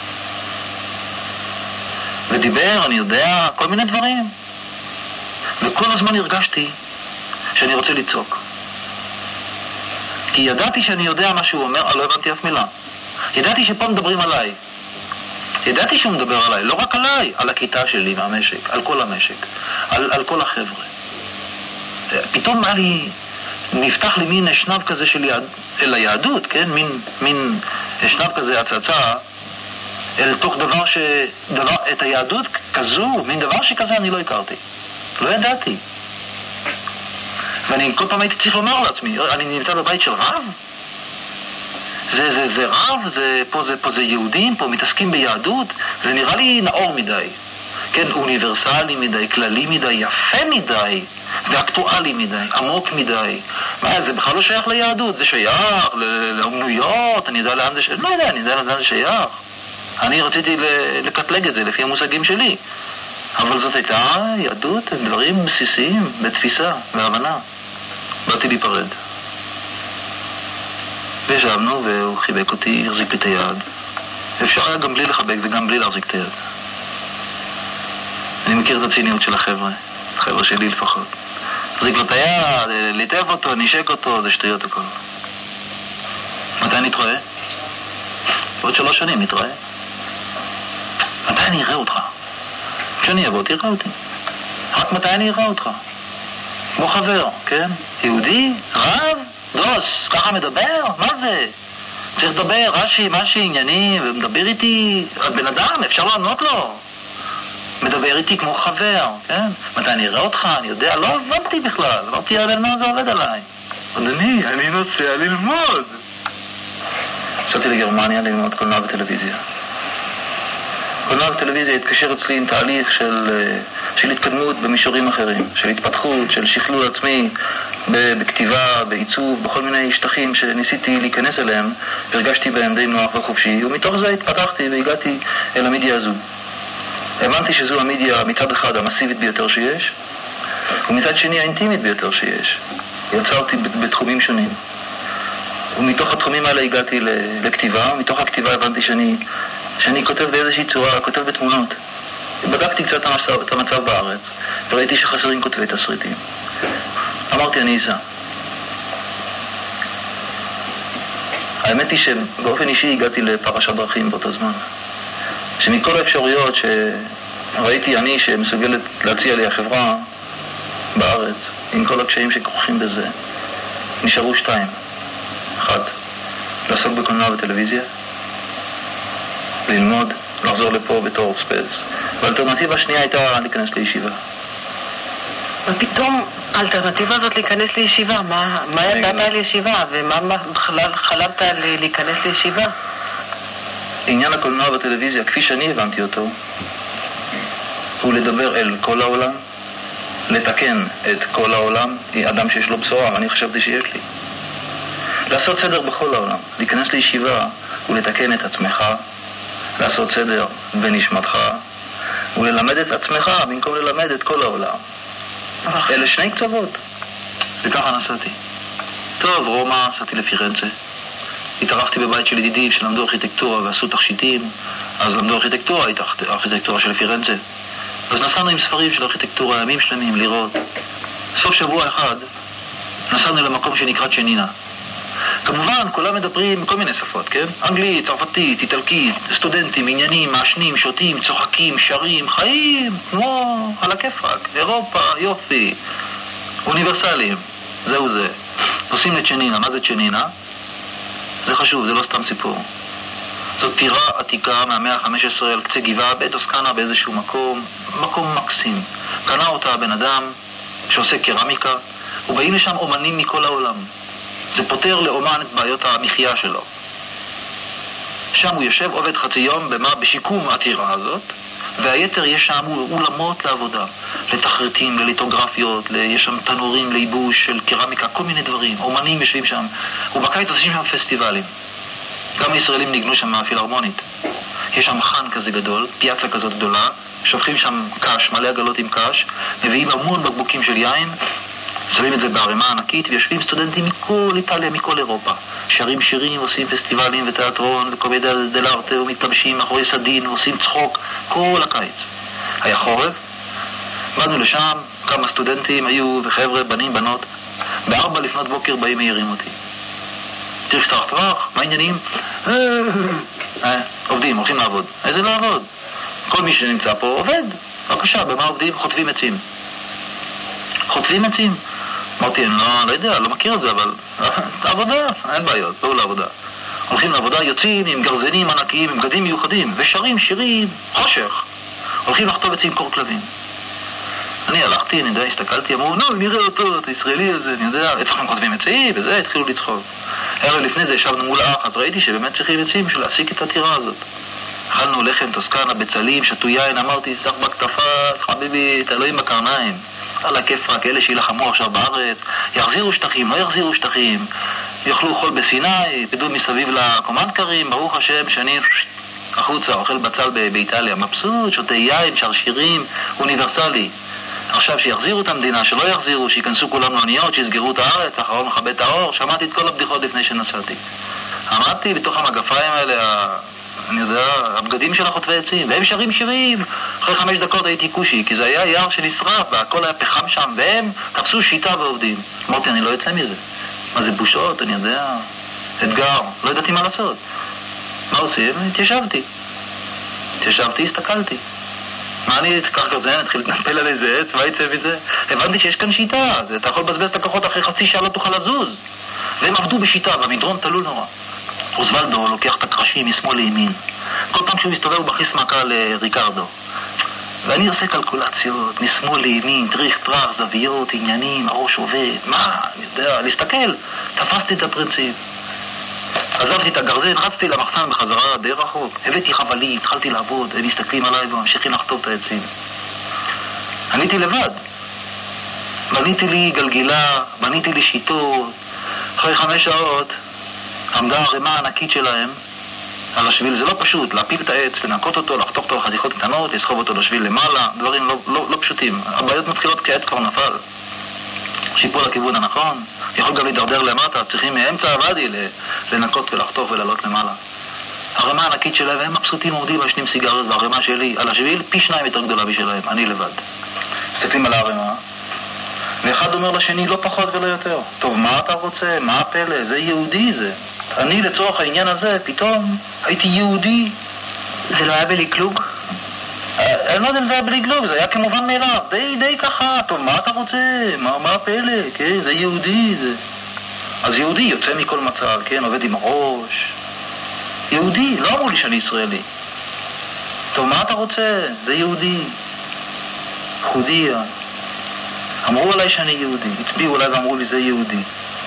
ודיבר, אני יודע, כל מיני דברים. וכל הזמן הרגשתי שאני רוצה לצעוק. כי ידעתי שאני יודע מה שהוא אומר, אבל לא הבנתי אף מילה. ידעתי שפה מדברים עליי. ידעתי שהוא מדבר עליי, לא רק עליי, על הכיתה שלי מהמשק, על כל המשק, על, על כל החבר'ה. פתאום היה לי, נפתח לי מין אשנב כזה של יד, אל היהדות, כן? מין, מין אשנב כזה, הצצה, אל תוך דבר ש... דבר, את היהדות כזו, מין דבר שכזה אני לא הכרתי. לא ידעתי. ואני כל פעם הייתי צריך לומר לעצמי, אני נמצא בבית של רב? זה, זה, זה רב, זה, פה, זה, פה זה יהודים, פה מתעסקים ביהדות, זה נראה לי נאור מדי. כן, אוניברסלי מדי, כללי מדי, יפה מדי, ואקטואלי מדי, עמוק מדי. מה, זה בכלל לא שייך ליהדות, זה שייך לאומנויות, אני יודע לאן זה שייך, לא יודע, אני יודע לאן זה שייך. אני רציתי לקטלג את זה לפי המושגים שלי. אבל זאת הייתה יהדות, דברים בסיסיים, בתפיסה, בהבנה. באתי להיפרד. וישבנו והוא חיבק אותי, החזיק לי את היד. אפשר היה גם בלי לחבק וגם בלי להחזיק את היד. אני מכיר את הציניות של החבר'ה, החבר'ה שלי לפחות. החזיק לו את היד, ליטף אותו, נשק אותו, זה שטויות הכל. מתי נתראה? בעוד שלוש שנים נתראה. מתי אני אראה אותך? כשאני אבוא תראה אותי. רק מתי אני אראה אותך? כמו חבר, כן? יהודי? רב? דוס, ככה מדבר? מה זה? צריך לדבר, רש"י, משי, ענייני, ומדבר איתי, בן אדם, אפשר לענות לו. מדבר איתי כמו חבר, כן? מתי אני אראה אותך? אני יודע, לא הבנתי בכלל. אמרתי, על מה זה עובד עליי? אדוני, אני נוסע ללמוד. נסעתי לגרמניה ללמוד קולנוע וטלוויזיה. קולנוע וטלוויזיה התקשר אצלי עם תהליך של, של התקדמות במישורים אחרים, של התפתחות, של שכלול עצמי, בכתיבה, בעיצוב, בכל מיני שטחים שניסיתי להיכנס אליהם, והרגשתי בהם די נוח וחופשי, ומתוך זה התפתחתי והגעתי אל המדיה הזו. הבנתי שזו המדיה מצד אחד המסיבית ביותר שיש, ומצד שני האינטימית ביותר שיש. יצרתי בתחומים שונים. ומתוך התחומים האלה הגעתי לכתיבה, ומתוך הכתיבה הבנתי שאני, שאני כותב באיזושהי צורה, כותב בתמונות. בדקתי קצת את המצב בארץ, וראיתי שחסרים כותבי תסריטים. אמרתי, אני אסע. האמת היא שבאופן אישי הגעתי לפרשת דרכים באותו זמן. שמכל האפשרויות שראיתי אני שמסוגלת להציע לי החברה בארץ, עם כל הקשיים שכרוכים בזה, נשארו שתיים. אחת, לעסוק בקולנוע וטלוויזיה, ללמוד, לחזור לפה בתור ספץ. והאלטרנטיבה השנייה הייתה להיכנס לישיבה. ופתאום האלטרנטיבה הזאת להיכנס לישיבה, מה, מה ידעת על ישיבה ומה בכלל חלמת להיכנס לישיבה? עניין הקולנוע והטלוויזיה, כפי שאני הבנתי אותו, הוא לדבר אל כל העולם, לתקן את כל העולם, אדם שיש לו בשורה, אני חשבתי שיש לי. לעשות סדר בכל העולם, להיכנס לישיבה ולתקן את עצמך, לעשות סדר בנשמתך, וללמד את עצמך במקום ללמד את כל העולם. אלה שני קצוות. וככה נסעתי. טוב, רומא, נסעתי לפירנצה. התארחתי בבית של ידידים שלמדו ארכיטקטורה ועשו תכשיטים, אז למדו ארכיטקטורה, הייתה ארכיטקטורה של פירנצה. אז נסענו עם ספרים של ארכיטקטורה, ימים שלמים, לראות. סוף שבוע אחד נסענו למקום שנקרא צ'נינה. כמובן, כולם מדברים כל מיני שפות, כן? אנגלית, צרפתית, איטלקית, סטודנטים, עניינים, מעשנים, שותים, צוחקים, שרים, חיים, כמו על הכיפק, אירופה, יופי, אוניברסליים, זהו זה. נוסעים לצ'נינה, מה זה צ'נינה? זה חשוב, זה לא סתם סיפור. זאת טירה עתיקה מהמאה ה-חמש עשרה על קצה גבעה בטוסקנה באיזשהו מקום, מקום מקסים. קנה אותה הבן אדם שעושה קרמיקה, ובאים לשם אומנים מכל העולם. זה פותר לאומן את בעיות המחיה שלו. שם הוא יושב, עובד חצי יום במה, בשיקום הטירה הזאת, והיתר יש שם אולמות לעבודה, לתחרטים, לליטוגרפיות, יש שם תנורים לייבוש של קרמיקה, כל מיני דברים. אומנים יושבים שם, ובקיץ עושים שם פסטיבלים. גם ישראלים ניגנו שם מהפילהרמונית. יש שם חן כזה גדול, פיאצה כזאת גדולה, שופכים שם קש, מלא עגלות עם קש, מביאים המון בקבוקים של יין, שמים את זה בערימה ענקית, ויושבים סטודנטים מכל איטליה, מכל אירופה. שרים שירים, עושים פסטיבלים ותיאטרון וקומדיה דלארטה, ומתלבשים מאחורי סדין, ועושים צחוק כל הקיץ. היה חורף, באנו לשם, כמה סטודנטים היו, וחבר'ה, בנים, בנות. בארבע לפנות בוקר באים מעירים אותי. צריך לפתח טווח, מה העניינים? עובדים, הולכים לעבוד. איזה לעבוד? כל מי שנמצא פה עובד. בבקשה, במה עובדים? חוטבים עצים. חוטבים עצים. אמרתי, אני לא, לא יודע, לא מכיר את זה, אבל עבודה, אין בעיות, בואו לעבודה. הולכים לעבודה, יוצאים עם גרזנים ענקיים, עם בגדים מיוחדים, ושרים שירים, חושך. הולכים לחטוב עצים קור כלבים. אני הלכתי, אני יודע, הסתכלתי, אמרו, נו, נראה אותו, את הישראלי הזה, אני יודע, אצלכם חוטבים עצים, וזה, התחילו לצחוב. ערב לפני זה ישבנו מול האח, אז ראיתי שבאמת צריכים עצים בשביל להסיק את הטירה הזאת. אכלנו לחם, טוסקנה, בצלים, שתו יין, אמרתי, שח בכתפה, חביבי, תלויים בקרניים. על הכיף רק, אלה שילחמו עכשיו בארץ, יחזירו שטחים, לא יחזירו שטחים, יאכלו חול בסיני, פדו מסביב לקומנדקרים, ברוך השם, שאני החוצה, אוכל בצל באיטליה, מבסוט, שותה יין, שר שירים, אוניברסלי. עכשיו שיחזירו את המדינה, שלא יחזירו, שיכנסו כולם לאוניות, שיסגרו את הארץ, אחרון מכבה את האור, שמעתי את כל הבדיחות לפני שנסעתי. עמדתי בתוך המגפיים האלה, אני יודע, הבגדים של החוטבי עצים, והם שרים שירים. אחרי חמש דקות הייתי קושי, כי זה היה יער שנשרף, והכל היה פחם שם, והם תפסו שיטה ועובדים. אמרתי, אני לא יוצא מזה. מה זה בושות, אני יודע, אתגר, לא ידעתי מה לעשות. מה עושים? התיישבתי. התיישבתי, הסתכלתי. מה אני אתקח כזה, נתחיל להתנפל על איזה עץ, מה יצא מזה? הבנתי שיש כאן שיטה, אתה יכול לבזבז את הכוחות אחרי חצי שעה לא תוכל לזוז. והם עבדו בשיטה, והמדרון תלול נורא. אוסוולדו לוקח את הקרשים משמאל לימין. כל פעם שהוא מסתובב הוא מכניס מכה לריקרדו. ואני עושה קלקולציות, משמאל לימין, טריך, טרח, זוויות, עניינים, הראש עובד, מה, אני יודע, להסתכל. תפסתי את הפרינציפ. עזבתי את הגרזן, רצתי למחסן בחזרה די רחוק. הבאתי חבלי, התחלתי לעבוד, הם מסתכלים עליי וממשיכים לחטוב את העצים. עניתי לבד. בניתי לי גלגילה, בניתי לי שיטות. אחרי חמש שעות עמדה הרמה הענקית שלהם על השביל. זה לא פשוט, להפיל את העץ, לנקות אותו, לחתוך אותו לחתיכות קטנות, לסחוב אותו לשביל למעלה, דברים לא, לא, לא פשוטים. הבעיות מתחילות כי העץ כבר נפל. שיפול לכיוון הנכון, יכול גם להידרדר למטה, צריכים מאמצע הוואדי לנקות ולחתוך ולעלות למעלה. הרמה הענקית שלהם, הם מבסוטים עומדים והשנים סיגריות, והרמה שלי על השביל פי שניים יותר גדולה בשבילהם, אני לבד. מסתכלים על הרמה, ואחד אומר לשני לא פחות ולא יותר. טוב, מה אתה רוצה? מה הפלא? זה יהודי זה. אני לצורך העניין הזה, פתאום הייתי יהודי. זה לא היה בלגלוג? אני לא יודע אם זה היה בלגלוג, זה היה כמובן מאליו, די די ככה. טוב, מה אתה רוצה? מה, מה הפלא? כן, זה יהודי זה. אז יהודי יוצא מכל מצב, כן, עובד עם הראש. יהודי, לא אמרו לי שאני ישראלי. טוב, מה אתה רוצה? זה יהודי. חודיה. אמרו עליי שאני יהודי, הצביעו עליי ואמרו לי זה יהודי.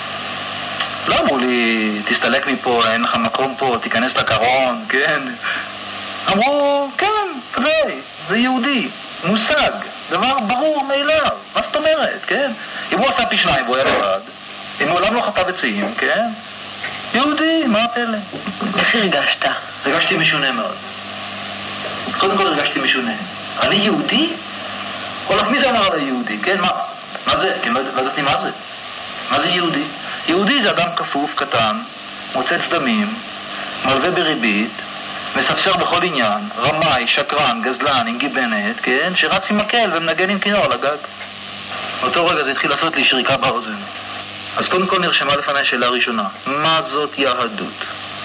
לא אמרו לי תסתלק מפה, אין לך מקום פה, תיכנס לקרון, כן. אמרו, כן, זה, זה יהודי, מושג, דבר ברור מאליו, מה זאת אומרת, כן? אם הוא עשה פי שניים והוא היה לבד, אם הוא עולם לא חטא בצעים, כן? יהודי, מה הפלא? איך הרגשת? הרגשתי משונה מאוד. קודם כל הרגשתי משונה. אני יהודי? הולך מי זה אמר על היהודי, כן? מה? מה זה? כן, לא ידעתי מה זה. מה זה יהודי? יהודי זה אדם כפוף, קטן, מוצץ דמים, מלווה בריבית, מספסר בכל עניין, רמאי, שקרן, גזלן, עם גיבנת, כן? שרץ עם מקל ומנגן עם כינור על הגג. באותו רגע זה התחיל לעשות לי שריקה באוזן. אז קודם כל נרשמה לפני שאלה ראשונה. מה זאת יהדות?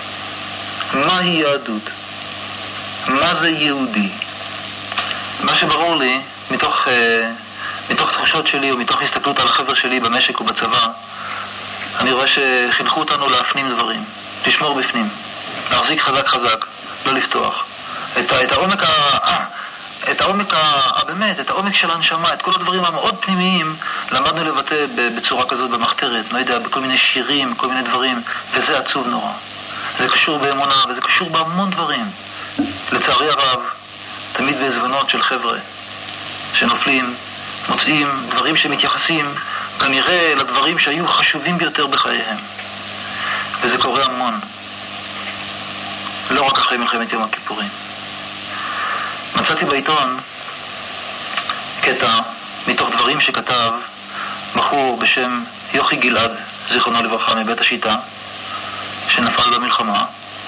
מהי יהדות? מה זה יהודי? מה שברור לי, מתוך, אה, מתוך תחושות שלי ומתוך הסתכלות על החבר שלי במשק ובצבא, אני רואה שחינכו אותנו להפנים דברים, לשמור בפנים, להחזיק חזק חזק, לא לפתוח. את, את העומק ה... את העומק ה... באמת, את העומק של הנשמה, את כל הדברים המאוד פנימיים, למדנו לבטא בצורה כזאת במחתרת, לא יודע, בכל מיני שירים, כל מיני דברים, וזה עצוב נורא. זה קשור באמונה, וזה קשור בהמון דברים. לצערי הרב, תמיד בעזבונות של חבר'ה שנופלים, מוצאים דברים שמתייחסים כנראה לדברים שהיו חשובים ביותר בחייהם. וזה קורה המון. לא רק אחרי מלחמת יום הכיפורים. מצאתי בעיתון קטע מתוך דברים שכתב בחור בשם יוכי גלעד, זיכרונו לברכה, מבית השיטה, שנפל במלחמה.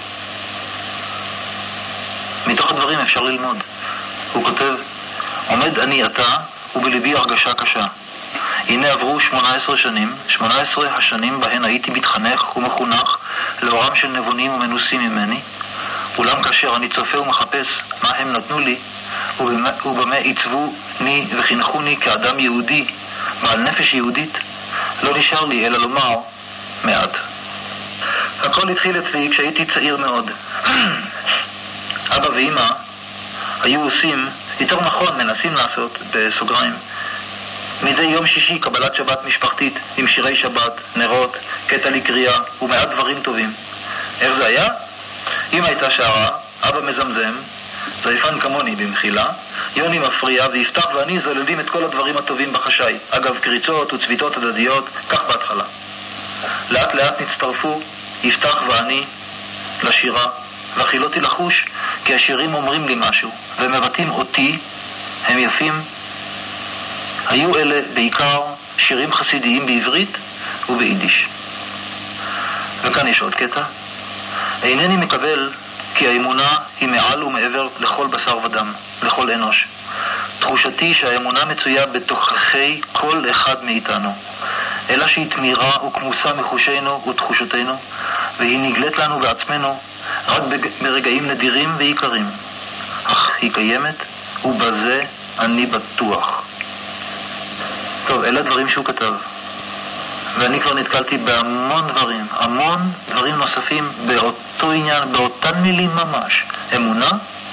מתוך הדברים אפשר ללמוד. הוא כותב, עומד אני עתה ובלבי הרגשה קשה. הנה עברו שמונה עשרה שנים, שמונה עשרה השנים בהן הייתי מתחנך ומחונך לאורם של נבונים ומנוסים ממני, אולם כאשר אני צופה ומחפש מה הם נתנו לי, ובמה, ובמה עיצבו לי וחינכוני כאדם יהודי, בעל נפש יהודית, לא נשאר לי אלא לומר מעט. הכל התחיל אצלי כשהייתי צעיר מאוד. אבא ואמא היו עושים, יותר נכון מנסים לעשות בסוגריים, מדי יום שישי קבלת שבת משפחתית עם שירי שבת, נרות, קטע לקריאה ומעט דברים טובים. איך זה היה? אמא הייתה שרה, אבא מזמזם, זייפן כמוני במחילה, יוני מפריע ויפתח ואני זוללים את כל הדברים הטובים בחשאי, אגב קריצות וצביטות הדדיות, כך בהתחלה. לאט לאט נצטרפו יפתח ואני לשירה, והחילותי לחוש כי השירים אומרים לי משהו ומבטאים אותי, הם יפים. היו אלה בעיקר שירים חסידיים בעברית וביידיש. וכאן יש עוד קטע. אינני מקבל כי האמונה היא מעל ומעבר לכל בשר ודם, לכל אנוש. תחושתי שהאמונה מצויה בתוככי כל אחד מאיתנו, אלא שהיא תמירה וכמוסה מחושנו ותחושותינו, והיא נגלית לנו בעצמנו רק ברגעים נדירים ועיקרים. אך היא קיימת, ובזה אני בטוח. טוב, אלה דברים שהוא כתב. ואני כבר נתקלתי בהמון דברים, המון דברים נוספים באותו עניין, באותן מילים ממש. אמונה,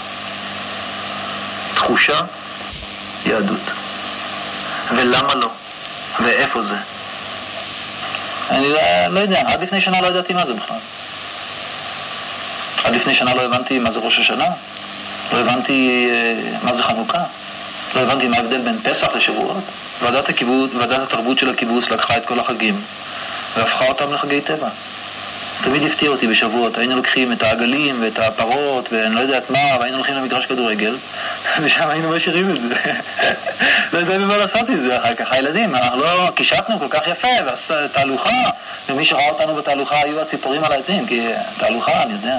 תחושה, יהדות. ולמה לא? ואיפה זה? אני לא, לא יודע, עד לפני שנה לא ידעתי מה זה בכלל. עד לפני שנה לא הבנתי מה זה ראש השנה, לא הבנתי מה זה חנוכה, לא הבנתי מה ההבדל בין פסח לשבועות. ועדת הקיבוץ, ועדת התרבות של הקיבוץ לקחה את כל החגים והפכה אותם לחגי טבע. תמיד הפתיע אותי בשבועות, היינו לוקחים את העגלים ואת הפרות ואני לא יודעת מה, והיינו הולכים למגרש כדורגל ושם היינו משאירים את זה. לא יודע מה לעשות את זה אחר כך. הילדים, אנחנו לא קישטנו כל כך יפה, והתהלוכה, ומי שראה אותנו בתהלוכה היו הציפורים על העצים, כי תהלוכה, אני יודע.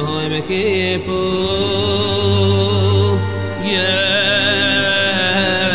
Yeah.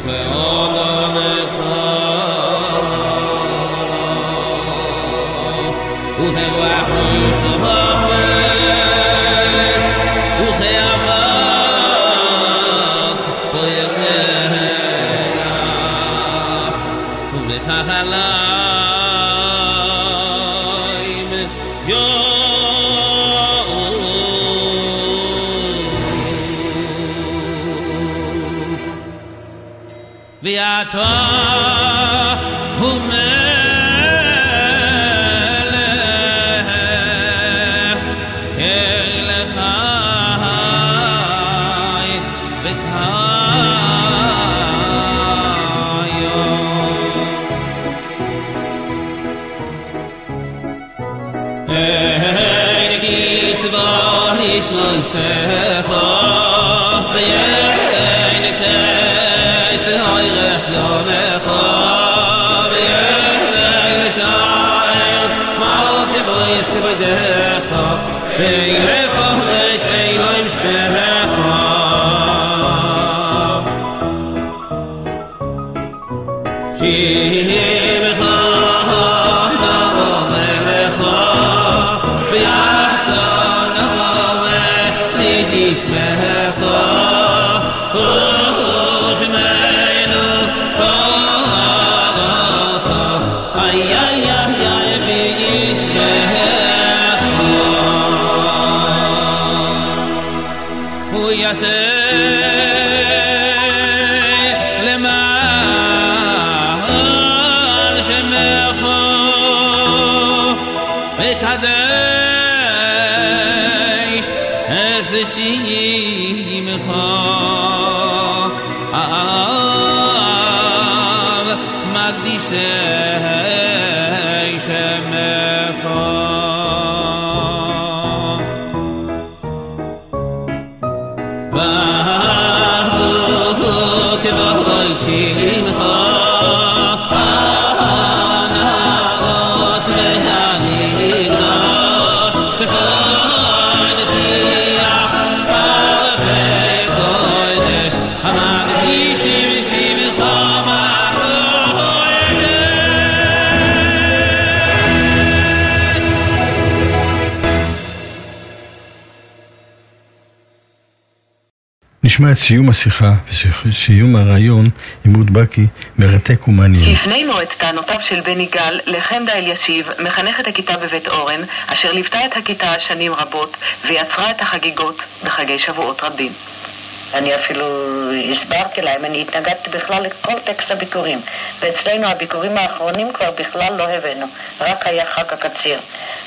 נשמע את סיום השיחה וסיום הרעיון עם רות בקי, מרתק ומעניין. הפנינו את טענותיו של בני גל לחמדה אלישיב, מחנכת הכיתה בבית אורן, אשר ליוותה את הכיתה שנים רבות ויצרה את החגיגות בחגי שבועות רבים. אני אפילו הסברתי להם, אני התנגדתי בכלל לכל טקסט הביקורים, ואצלנו הביקורים האחרונים כבר בכלל לא הבאנו, רק היה חג הקציר,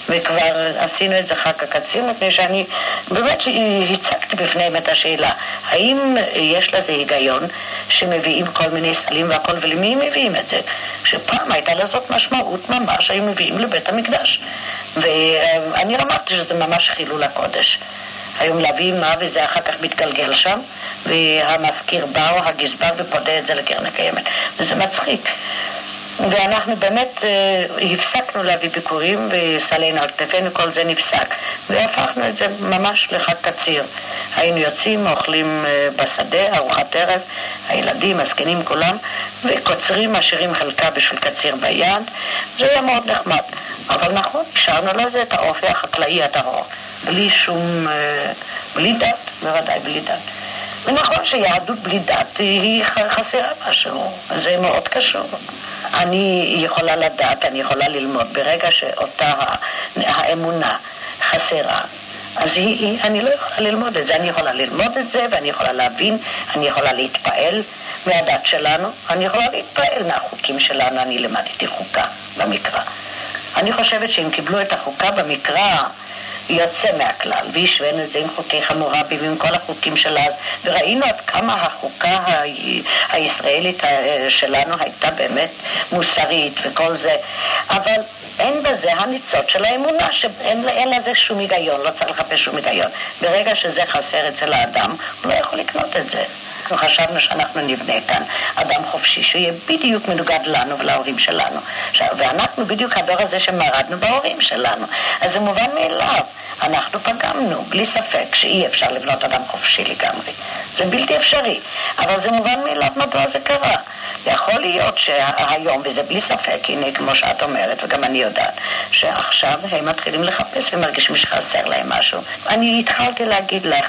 וכבר עשינו את זה חג הקציר, מפני שאני באמת הצגתי בפניהם את השאלה, האם יש לזה היגיון שמביאים כל מיני סלים והכל, ולמי מביאים את זה? שפעם הייתה לזאת משמעות ממש, היו מביאים לבית המקדש, ואני אמרתי שזה ממש חילול הקודש. היום להביא מה וזה אחר כך מתגלגל שם, והמזכיר בא או הגזבר ופודה את זה לקרן הקיימת, וזה מצחיק. ואנחנו באמת הפסקנו להביא ביקורים וסלינו על כתפינו, כל זה נפסק, והפכנו את זה ממש לחג קציר. היינו יוצאים, אוכלים בשדה, ארוחת ערב, הילדים, הזקנים כולם, וקוצרים, משאירים חלקה בשביל קציר ביד. זה היה מאוד נחמד, אבל נכון, השארנו לזה את האופי החקלאי הטהור, בלי שום, בלי דת, בוודאי בלי דת. ונכון שיהדות בלי דת היא חסרה משהו, זה מאוד קשור. אני יכולה לדעת, אני יכולה ללמוד, ברגע שאותה האמונה חסרה, אז היא, היא, אני לא יכולה ללמוד את זה, אני יכולה ללמוד את זה, ואני יכולה להבין, אני יכולה להתפעל מהדת שלנו, אני יכולה להתפעל מהחוקים שלנו, אני למדתי חוקה במקרא. אני חושבת שהם קיבלו את החוקה במקרא, יוצא מהכלל, והשווינו את זה עם חוקי חמורבי ועם כל החוקים שלה, וראינו עד כמה החוקה ה- הישראלית שלנו הייתה באמת מוסרית וכל זה, אבל אין בזה הניצוץ של האמונה, שאין אין לזה שום היגיון, לא צריך לחפש שום היגיון. ברגע שזה חסר אצל האדם, הוא לא יכול לקנות את זה. אנחנו חשבנו שאנחנו נבנה כאן אדם חופשי, שיהיה בדיוק מנוגד לנו ולהורים שלנו. ואנחנו בדיוק הדור הזה שמרדנו בהורים שלנו. אז זה מובן מאליו. אנחנו פגמנו, בלי ספק, שאי אפשר לבנות אדם חופשי לגמרי. זה בלתי אפשרי. אבל זה מובן מאליו מדוע זה קרה. יכול להיות שהיום, וזה בלי ספק, הנה כמו שאת אומרת, וגם אני יודעת, שעכשיו הם מתחילים לחפש ומרגישים שחסר להם משהו. אני התחלתי להגיד לך,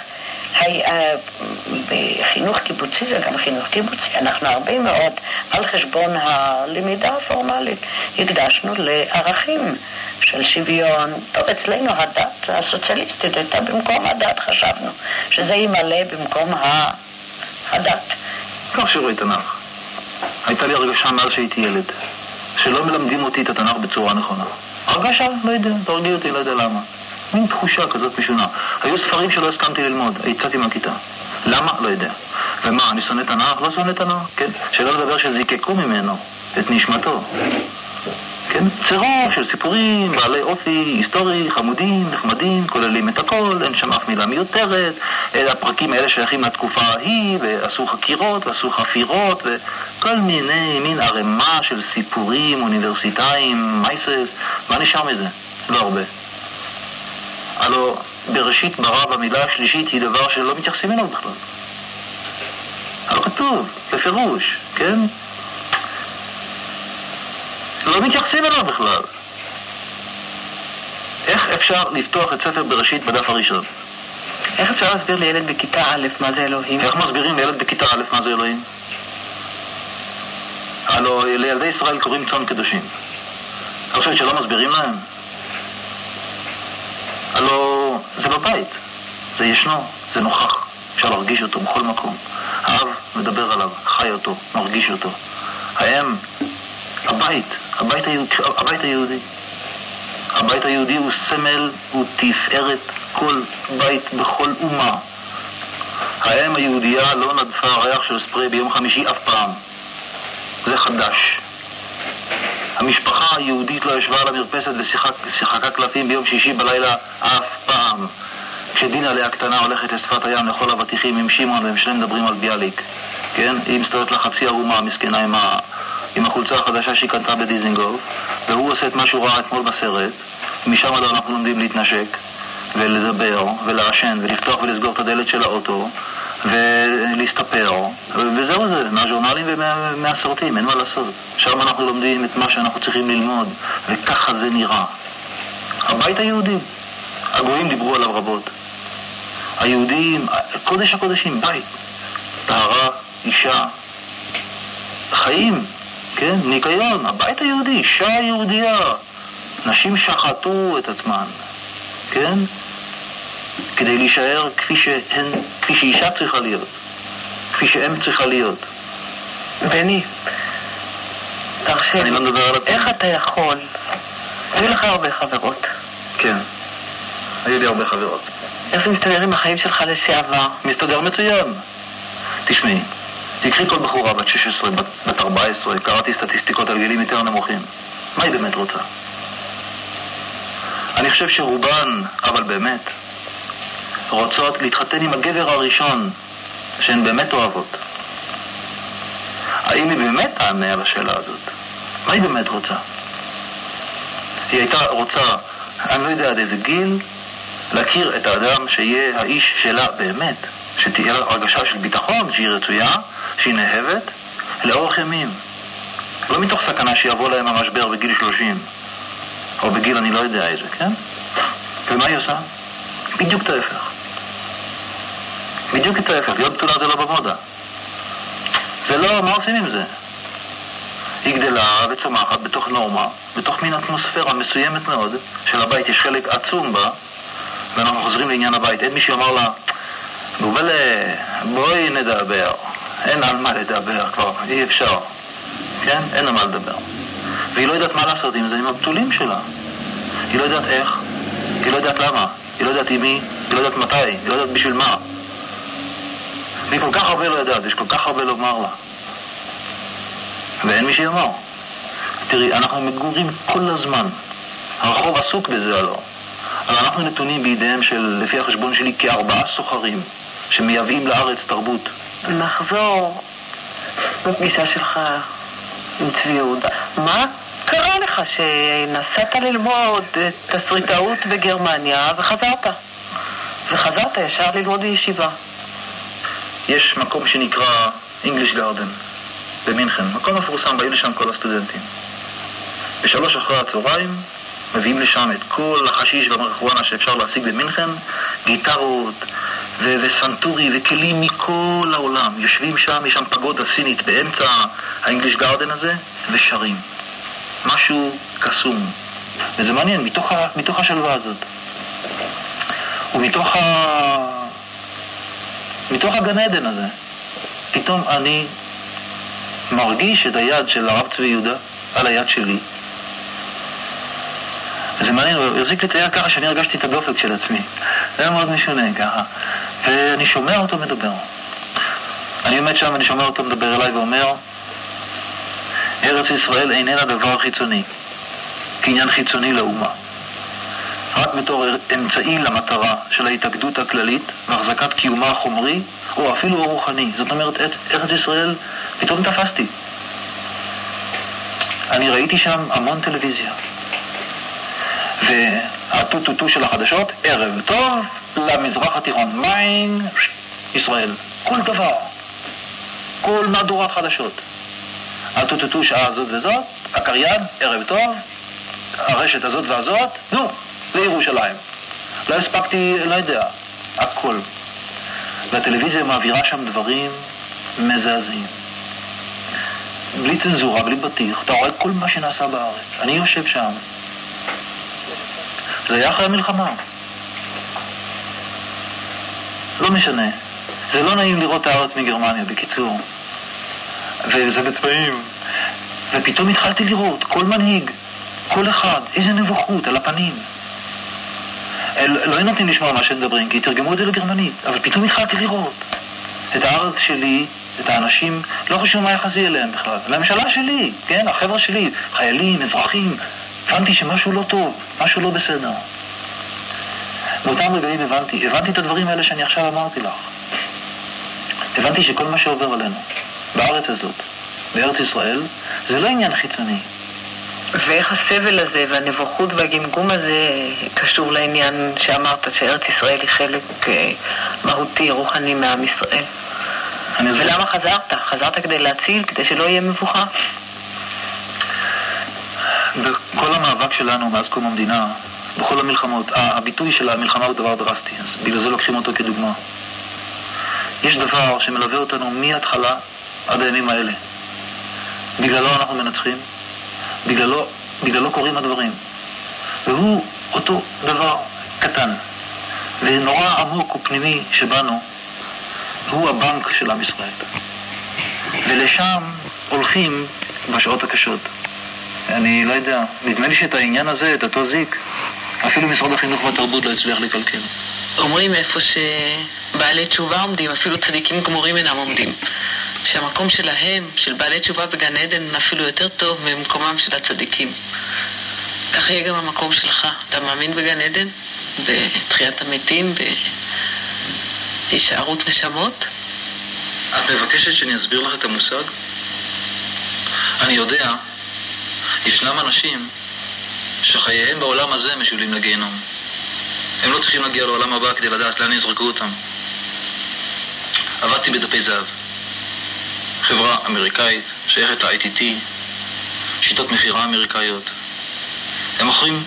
בחינוך קיבוצי זה גם חינוך קיבוצי, אנחנו הרבה מאוד על חשבון הלמידה הפורמלית הקדשנו לערכים של שוויון. טוב, אצלנו הדת הסוציאליסטית הייתה במקום הדת, חשבנו שזה ימלא במקום הדת. לא שיעורי תנ"ך. הייתה לי הרגשה מאז שהייתי ילד, שלא מלמדים אותי את התנ"ך בצורה נכונה. הרגשה, לא יודע, תרגיע אותי, לא יודע למה. מין תחושה כזאת משונה. היו ספרים שלא הסכמתי ללמוד, היצאתי מהכיתה. למה? לא יודע. ומה, אני שונא תנ"ך? לא שונא תנ"ך, כן? שלא לדבר שזיקקו ממנו את נשמתו. כן? צירוף של סיפורים, בעלי אופי, היסטורי, חמודים, נחמדים, כוללים את הכל, אין שם אף מילה מיותרת, הפרקים האלה שייכים לתקופה ההיא, ועשו חקירות, ועשו חפירות, וכל מיני מין ערמה של סיפורים אוניברסיטאיים, מייסס, מה נשאר מזה? לא הרבה. הלוא בראשית ברא במילה השלישית היא דבר שלא מתייחסים אליו בכלל. הלוא כתוב, בפירוש, כן? לא מתייחסים אליו בכלל. איך אפשר לפתוח את ספר בראשית בדף הראשון? איך אפשר להסביר לילד בכיתה א' מה זה אלוהים? איך מסבירים לילד בכיתה א' מה זה אלוהים? הלוא לילדי ישראל קוראים צאן קדושים. אתה חושב שלא מסבירים להם? הלוא זה בבית, זה ישנו, זה נוכח, אפשר להרגיש אותו בכל מקום. האב מדבר עליו, חי אותו, מרגיש אותו. האם, הבית, הבית היהודי, הבית היהודי. הבית היהודי הוא סמל, הוא תפארת כל בית בכל אומה. האם היהודייה לא נדפה ריח של ספרי ביום חמישי אף פעם. זה חדש. המשפחה היהודית לא ישבה על המרפסת ושיחקה קלפים ביום שישי בלילה אף פעם. כשדינה לאה קטנה הולכת לשפת הים לכל הוותיכים עם שמעון והם שניהם מדברים על ביאליק, כן? היא מסתובבת לה חצי ערומה מסכנה עם, ה... עם החולצה החדשה שהיא קנתה בדיזינגוף, והוא עושה את מה שהוא ראה אתמול בסרט. משם עד אנחנו לומדים להתנשק ולדבר ולעשן ולפתוח ולסגור את הדלת של האוטו ולהסתפר, וזהו זה, מהז'ורנלים ומהסרטים, אין מה לעשות. שם אנחנו לומדים את מה שאנחנו צריכים ללמוד, וככה זה נראה. הבית היהודי, הגויים דיברו עליו רבות. היהודים, קודש הקודשים, בית, טהרה, אישה, חיים, כן, ניקיון, הבית היהודי, אישה יהודייה, נשים שחטו את עצמן, כן? כדי להישאר כפי שהן, כפי שאישה צריכה להיות, כפי שהם צריכה להיות. בני, תרשה לי, לא איך אתה יכול? היו לך הרבה חברות. כן, היו לי הרבה חברות. איך זה מסתדר עם החיים שלך לשעבר? מסתדר מצוין. תשמעי, תקחי כל בחורה בת שש עשרה, בת ארבע עשרה, קראתי סטטיסטיקות על גילים יותר נמוכים. מה היא באמת רוצה? אני חושב שרובן, אבל באמת, רוצות להתחתן עם הגבר הראשון שהן באמת אוהבות. האם היא באמת תענה על השאלה הזאת? מה היא באמת רוצה? היא הייתה רוצה, אני לא יודע עד איזה גיל, להכיר את האדם שיהיה האיש שלה באמת, שתהיה לה הרגשה של ביטחון, שהיא רצויה, שהיא נאהבת, לאורך ימים. לא מתוך סכנה שיבוא להם המשבר בגיל שלושים, או בגיל אני לא יודע איזה, כן? ומה היא עושה? בדיוק את ההפך. בדיוק את ההפך. להיות בתולה זה לא במודה. זה לא, מה עושים עם זה? היא גדלה וצומחת בתוך נורמה, בתוך מין אטמוספירה מסוימת מאוד, של הבית יש חלק עצום בה, ואנחנו חוזרים לעניין הבית. אין מי שאומר לה, גובלה, בואי נדבר. אין על מה לדבר כבר, אי אפשר. כן? אין על מה לדבר. והיא לא יודעת מה לעשות עם זה, עם הבתולים שלה. היא לא יודעת איך, היא לא יודעת למה, היא לא יודעת עם מי, היא לא יודעת מתי, היא לא יודעת בשביל מה. והיא כל כך הרבה לא יודעת, יש כל כך הרבה לומר לה. ואין מי שיאמר. תראי, אנחנו מגורים כל הזמן. הרחוב עסוק בזה הלא. אבל אנחנו נתונים בידיהם של, לפי החשבון שלי, כארבעה סוחרים שמייבאים לארץ תרבות נחזור לפגישה שלך עם צבי יהודה. מה קרה לך שנסעת ללמוד תסריטאות בגרמניה וחזרת? וחזרת ישר ללמוד בישיבה. יש מקום שנקרא English Garden במינכן, מקום מפורסם, באים לשם כל הסטודנטים. בשלוש אחרי הצהריים מביאים לשם את כל החשיש והמריחואנה שאפשר להשיג במינכן, גיטרות ו- וסנטורי וכלים מכל העולם. יושבים שם, יש שם פגודה סינית באמצע ה-English Garden הזה, ושרים. משהו קסום. וזה מעניין, מתוך, ה- מתוך השלווה הזאת. ומתוך ה... מתוך הגן עדן הזה, פתאום אני מרגיש את היד של הרב צבי יהודה על היד שלי. וזה מעניין, הוא הרזיק לי את היד ככה שאני הרגשתי את הדופק של עצמי. זה היה מאוד משונה ככה. ואני שומע אותו מדבר. אני עומד שם, אני שומע אותו מדבר אליי ואומר, ארץ ישראל איננה דבר חיצוני, כעניין חיצוני לאומה. רק בתור אמצעי למטרה של ההתאגדות הכללית והחזקת קיומה החומרי או אפילו הרוחני. זאת אומרת, ארץ ישראל פתאום תפסתי. אני ראיתי שם המון טלוויזיה. והטוטוטו של החדשות, ערב טוב למזרח התיכון, מיין ישראל. כל דבר. כל מהדורת חדשות. הטוטוטו שעה הזאת וזאת, הקריין, ערב טוב, הרשת הזאת והזאת, נו. לירושלים. לא הספקתי, לא יודע, הכל. והטלוויזיה מעבירה שם דברים מזעזעים. בלי צנזורה, בלי בטיח. אתה רואה כל מה שנעשה בארץ. אני יושב שם. זה היה אחרי המלחמה. לא משנה. זה לא נעים לראות הארץ מגרמניה, בקיצור. וזה בצבעים. ופתאום התחלתי לראות כל מנהיג, כל אחד, איזה נבוכות על הפנים. לא נותנים לשמוע מה שמדברים, כי תרגמו את זה לגרמנית, אבל פתאום התחלתי לראות את הארץ שלי, את האנשים, לא חשוב מה יחזי אליהם בכלל, לממשלה שלי, כן, החבר'ה שלי, חיילים, אזרחים, הבנתי שמשהו לא טוב, משהו לא בסדר. באותם רגעים הבנתי, הבנתי את הדברים האלה שאני עכשיו אמרתי לך. הבנתי שכל מה שעובר עלינו, בארץ הזאת, בארץ ישראל, זה לא עניין חיצוני. ואיך הסבל הזה והנבוכות והגמגום הזה קשור לעניין שאמרת שארץ ישראל היא חלק מהותי, רוחני מעם ישראל? ולמה חזרת? חזרת כדי להציל, כדי שלא יהיה מבוכה? בכל המאבק שלנו מאז קום המדינה, בכל המלחמות, הביטוי של המלחמה הוא דבר דרסטי, אז בגלל זה לוקחים אותו כדוגמה. יש דבר שמלווה אותנו מההתחלה עד הימים האלה. בגללו אנחנו מנצחים, בגללו, בגללו קוראים הדברים. והוא אותו דבר קטן ונורא עמוק ופנימי שבנו, הוא הבנק של עם ישראל. ולשם הולכים בשעות הקשות. אני לא יודע, נדמה לי שאת העניין הזה, את אותו זיק, אפילו משרד החינוך והתרבות לא הצליח לקלקל. אומרים איפה שבעלי תשובה עומדים, אפילו צדיקים גמורים אינם עומדים. שהמקום שלהם, של בעלי תשובה בגן עדן, אפילו יותר טוב ממקומם של הצדיקים. כך יהיה גם המקום שלך. אתה מאמין בגן עדן? בתחיית המתים? בהישארות נשמות? את מבקשת שאני אסביר לך את המושג? אני יודע, ישנם אנשים שחייהם בעולם הזה משולים לגיהנום. הם לא צריכים להגיע לעולם הבא כדי לדעת לאן יזרקו אותם. עבדתי בדפי זהב. חברה אמריקאית, שייכת ל-איי טי טי, שיטות מחירה אמריקאיות. הם מוכרים,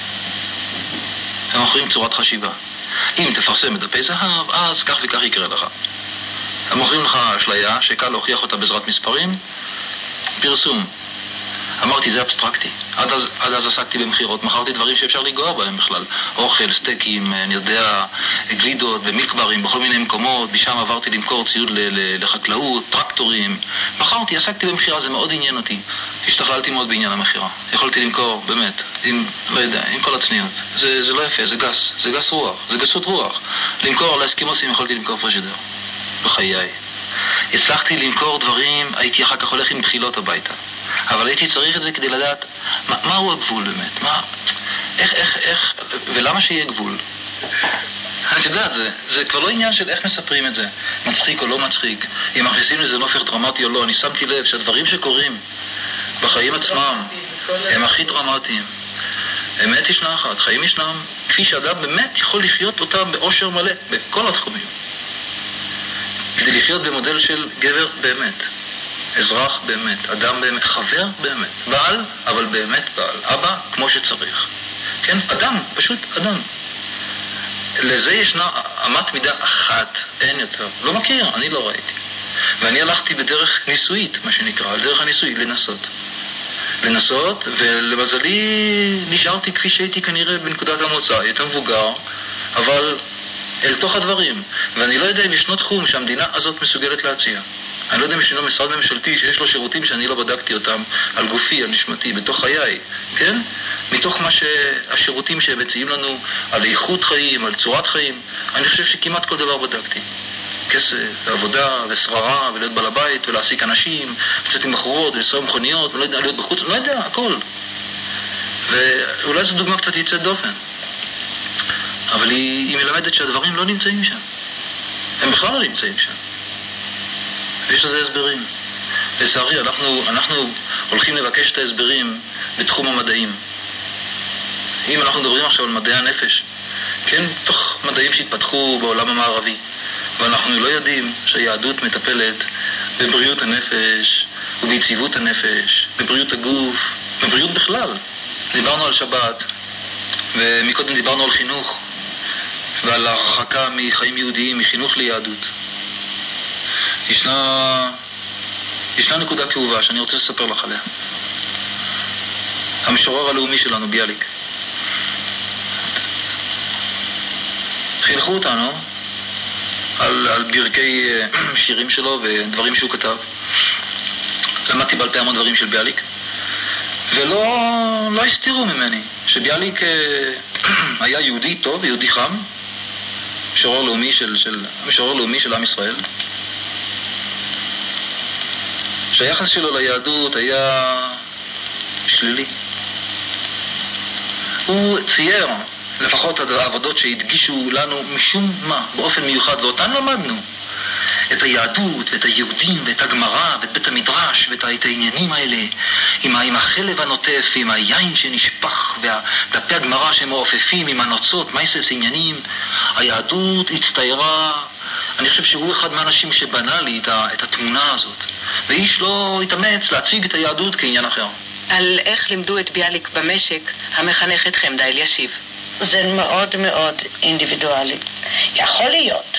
הם מוכרים צורת חשיבה. אם תפרסם את דפי זהב, אז כך וכך יקרה לך. הם מוכרים לך אשליה שקל להוכיח אותה בעזרת מספרים, פרסום. אמרתי, זה אבסטרקטי. עד אז, עד אז עסקתי במחירות, מכרתי דברים שאפשר לגוע בהם בכלל. אוכל, סטייקים, אני יודע, גלידות ומילקברים בכל מיני מקומות. משם עברתי למכור ציוד ל- ל- לחקלאות, טרקטורים. מכרתי, עסקתי במחירה, זה מאוד עניין אותי. השתכללתי מאוד בעניין המחירה. יכולתי למכור, באמת, עם, לא יודע, עם כל הצניעות. זה, זה לא יפה, זה גס, זה גס רוח, זה גסות רוח. למכור לאסקימוסים יכולתי למכור פרשידר. בחיי. הצלחתי למכור דברים, הייתי אחר כך הולך עם בחילות הביתה. אבל הייתי צריך את זה כדי לדעת מה, מהו הגבול באמת, מה, איך, איך, איך, ולמה שיהיה גבול? את יודעת, זה, זה כבר לא עניין של איך מספרים את זה, מצחיק או לא מצחיק, אם מכניסים לזה נופך דרמטי או לא. אני שמתי לב שהדברים שקורים בחיים עצמם הם הכי דרמטיים. אמת ישנה אחת, חיים ישנם, כפי שאדם באמת יכול לחיות אותם באושר מלא, בכל התחומים. כדי לחיות במודל של גבר באמת, אזרח באמת, אדם באמת, חבר באמת, בעל, אבל באמת בעל, אבא כמו שצריך. כן, אדם, פשוט אדם. לזה ישנה אמת מידה אחת, אין יותר. לא מכיר, אני לא ראיתי. ואני הלכתי בדרך ניסויית, מה שנקרא, על דרך הניסוי, לנסות. לנסות, ולמזלי נשארתי כפי שהייתי כנראה בנקודת המוצא, יותר מבוגר, אבל אל תוך הדברים. ואני לא יודע אם ישנו תחום שהמדינה הזאת מסוגלת להציע. אני לא יודע אם ישנו משרד ממשלתי שיש לו שירותים שאני לא בדקתי אותם על גופי, על נשמתי, בתוך חיי, כן? מתוך מה שהשירותים שהם מציעים לנו על איכות חיים, על צורת חיים, אני חושב שכמעט כל דבר בדקתי. כסף, ועבודה, ושררה, ולהיות בעל הבית, ולהעסיק אנשים, לצאת עם בחורות, ולסרום מכוניות, ולא יודע, להיות בחוץ, לא יודע, הכל. ואולי זו דוגמה קצת יצאת דופן. אבל היא, היא מלמדת שהדברים לא נמצאים שם. הם בכלל לא נמצאים שם. ויש לזה הסברים. לצערי, אנחנו, אנחנו הולכים לבקש את ההסברים בתחום המדעים. אם אנחנו מדברים עכשיו על מדעי הנפש, כן, תוך מדעים שהתפתחו בעולם המערבי, ואנחנו לא יודעים שהיהדות מטפלת בבריאות הנפש וביציבות הנפש, בבריאות הגוף, בבריאות בכלל. דיברנו על שבת, ומקודם דיברנו על חינוך, ועל הרחקה מחיים יהודיים, מחינוך ליהדות. ישנה, ישנה נקודה כאובה שאני רוצה לספר לך עליה. המשורר הלאומי שלנו, ביאליק. חינכו אותנו על, על ברכי שירים שלו ודברים שהוא כתב. למדתי בעל פה המון דברים של ביאליק, ולא לא הסתירו ממני שביאליק היה יהודי טוב, יהודי חם, משורר לאומי של, של, משורר לאומי של עם ישראל, שהיחס שלו ליהדות היה שלילי. הוא צייר לפחות העבודות שהדגישו לנו משום מה, באופן מיוחד, ואותן למדנו, את היהדות ואת היהודים ואת הגמרא ואת בית המדרש ואת העניינים האלה, עם, עם החלב הנוטף, עם היין שנשפך והדפי הגמרא שמעופפים, עם הנוצות, מייסס עניינים. היהדות הצטיירה, אני חושב שהוא אחד מהאנשים שבנה לי את, ה, את התמונה הזאת, ואיש לא התאמץ להציג את היהדות כעניין אחר. על איך לימדו את ביאליק במשק, המחנך אתכם דייל ישיב. זה מאוד מאוד אינדיבידואלי. יכול להיות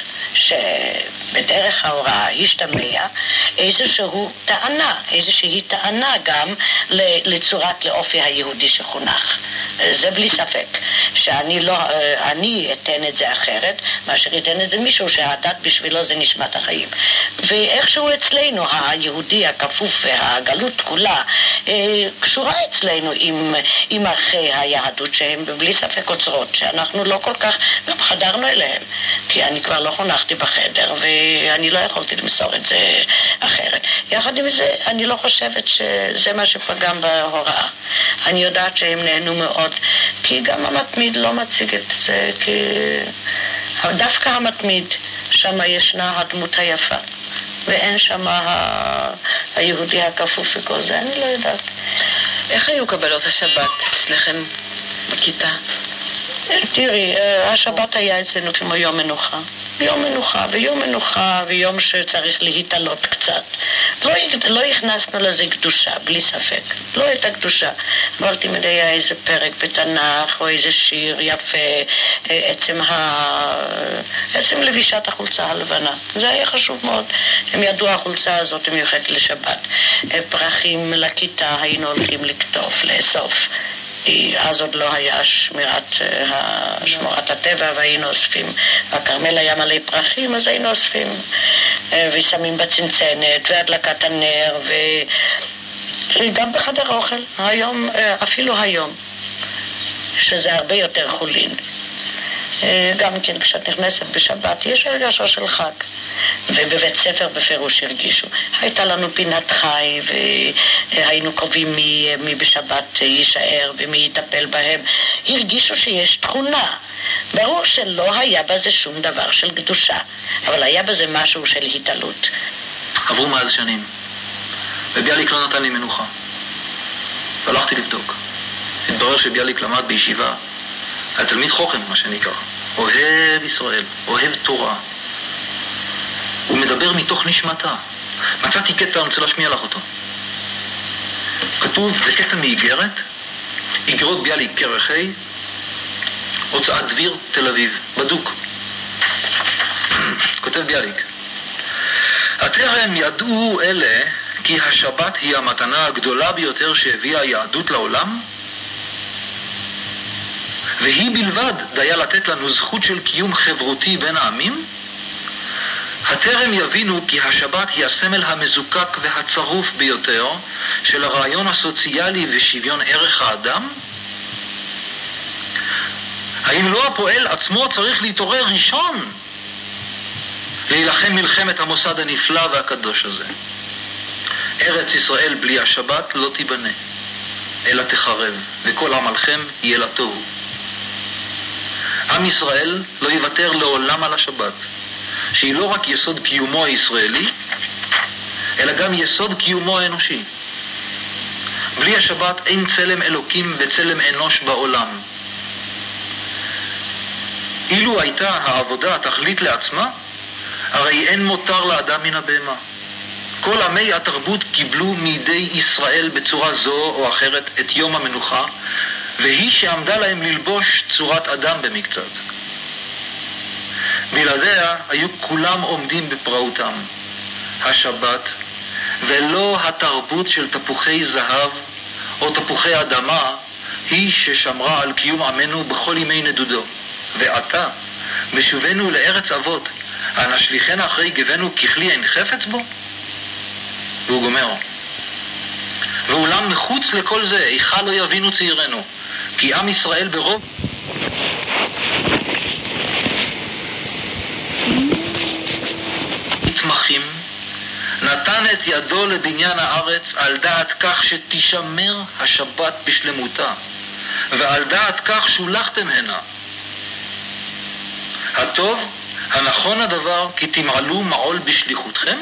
שבדרך ההוראה השתמע איזשהו טענה, איזושהי טענה גם לצורת לאופי היהודי שחונך. זה בלי ספק. שאני לא, אני אתן את זה אחרת, מאשר אתן את זה מישהו שהדת בשבילו זה נשמת החיים. ואיכשהו אצלנו, היהודי הכפוף והגלות כולה, קשורה אצלנו עם, עם ערכי היהדות שהם בלי ספק אוצרות, שאנחנו לא כל כך גם חדרנו אליהם. כי אני כבר לא חונכתי בחדר, ואני לא יכולתי למסור את זה אחרת. יחד עם זה, אני לא חושבת שזה מה שפגם בהוראה. אני יודעת שהם נהנו מאוד, כי גם המתמיד לא מציג את זה, כי דווקא המתמיד, שם ישנה הדמות היפה, ואין שם ה... היהודי הכפוף וכל זה, אני לא יודעת. איך היו קבלות השבת אצלכם בכיתה? תראי, השבת היה אצלנו כמו יום מנוחה. יום מנוחה, ויום מנוחה, ויום שצריך להתעלות קצת. לא, לא הכנסנו לזה קדושה, בלי ספק. לא הייתה קדושה. אבל תמיד היה איזה פרק בתנ"ך, או איזה שיר יפה, עצם, ה... עצם לבישת החולצה הלבנה. זה היה חשוב מאוד. הם ידעו החולצה הזאת מיוחדת לשבת. פרחים לכיתה היינו הולכים לקטוף, לאסוף. אז עוד לא היה שמירת, שמורת הטבע, והיינו אוספים. הכרמל היה מלא פרחים, אז היינו אוספים. ושמים בצנצנת, והדלקת הנר, וגם בחדר אוכל. היום, אפילו היום, שזה הרבה יותר חולין. גם כן, כשאת נכנסת בשבת, יש הרגשה של חג. ובבית ספר בפירוש הרגישו. הייתה לנו פינת חי, והיינו קובעים מי, מי בשבת יישאר ומי יטפל בהם. הרגישו שיש תכונה. ברור שלא היה בזה שום דבר של קדושה, אבל היה בזה משהו של התעלות. עברו מאז שנים, וביאליק לא נתן לי מנוחה. והלכתי לבדוק. התברר שביאליק למד בישיבה, היה תלמיד חוכם, מה שנקרא. אוהב ישראל, אוהב תורה. הוא מדבר מתוך נשמתה. מצאתי קטע, אני רוצה להשמיע לך אותו. כתוב, זה קטע מאיגרת, איגרות ביאליק קרחי, הוצאת דביר, תל אביב, בדוק. כותב ביאליק, הטרם ידעו אלה כי השבת היא המתנה הגדולה ביותר שהביאה היהדות לעולם, והיא בלבד דיה לתת לנו זכות של קיום חברותי בין העמים. הטרם יבינו כי השבת היא הסמל המזוקק והצרוף ביותר של הרעיון הסוציאלי ושוויון ערך האדם. האם לא הפועל עצמו צריך להתעורר ראשון להילחם מלחמת המוסד הנפלא והקדוש הזה? ארץ ישראל בלי השבת לא תיבנה, אלא תחרב, וכל עמלכם יהיה לטוב. עם ישראל לא יוותר לעולם על השבת, שהיא לא רק יסוד קיומו הישראלי, אלא גם יסוד קיומו האנושי. בלי השבת אין צלם אלוקים וצלם אנוש בעולם. אילו הייתה העבודה תכלית לעצמה, הרי אין מותר לאדם מן הבהמה. כל עמי התרבות קיבלו מידי ישראל בצורה זו או אחרת את יום המנוחה, והיא שעמדה להם ללבוש צורת אדם במקצת. בלעדיה היו כולם עומדים בפרעותם. השבת, ולא התרבות של תפוחי זהב או תפוחי אדמה, היא ששמרה על קיום עמנו בכל ימי נדודו. ועתה, בשובנו לארץ אבות, הנשליחנה אחרי גבנו ככלי אין חפץ בו? והוא גומר. ואולם מחוץ לכל זה, איכה לא יבינו צעירנו, כי עם ישראל ברוב מתמחים, נתן את ידו לבניין הארץ על דעת כך שתשמר השבת בשלמותה, ועל דעת כך שולחתם הנה. הטוב, הנכון הדבר, כי תמעלו מעול בשליחותכם?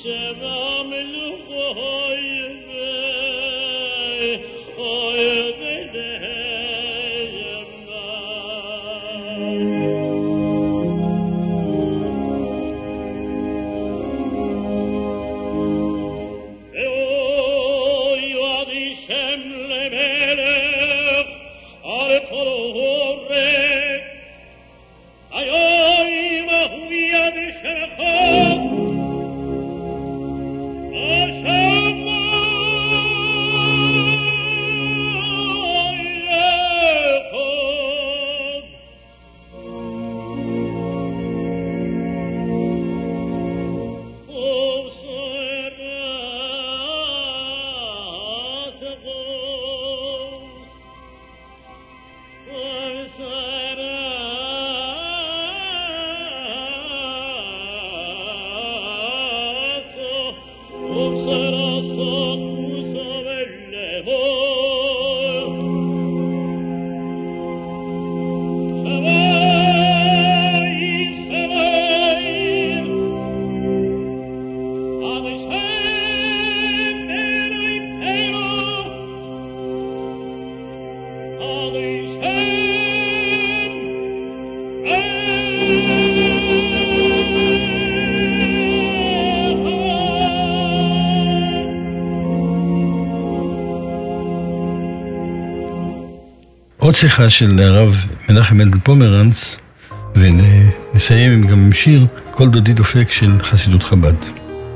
עוד שיחה של הרב מנחם מנדל פומרנץ, ונסיים גם עם שיר כל דודי דופק של חסידות חב"ד.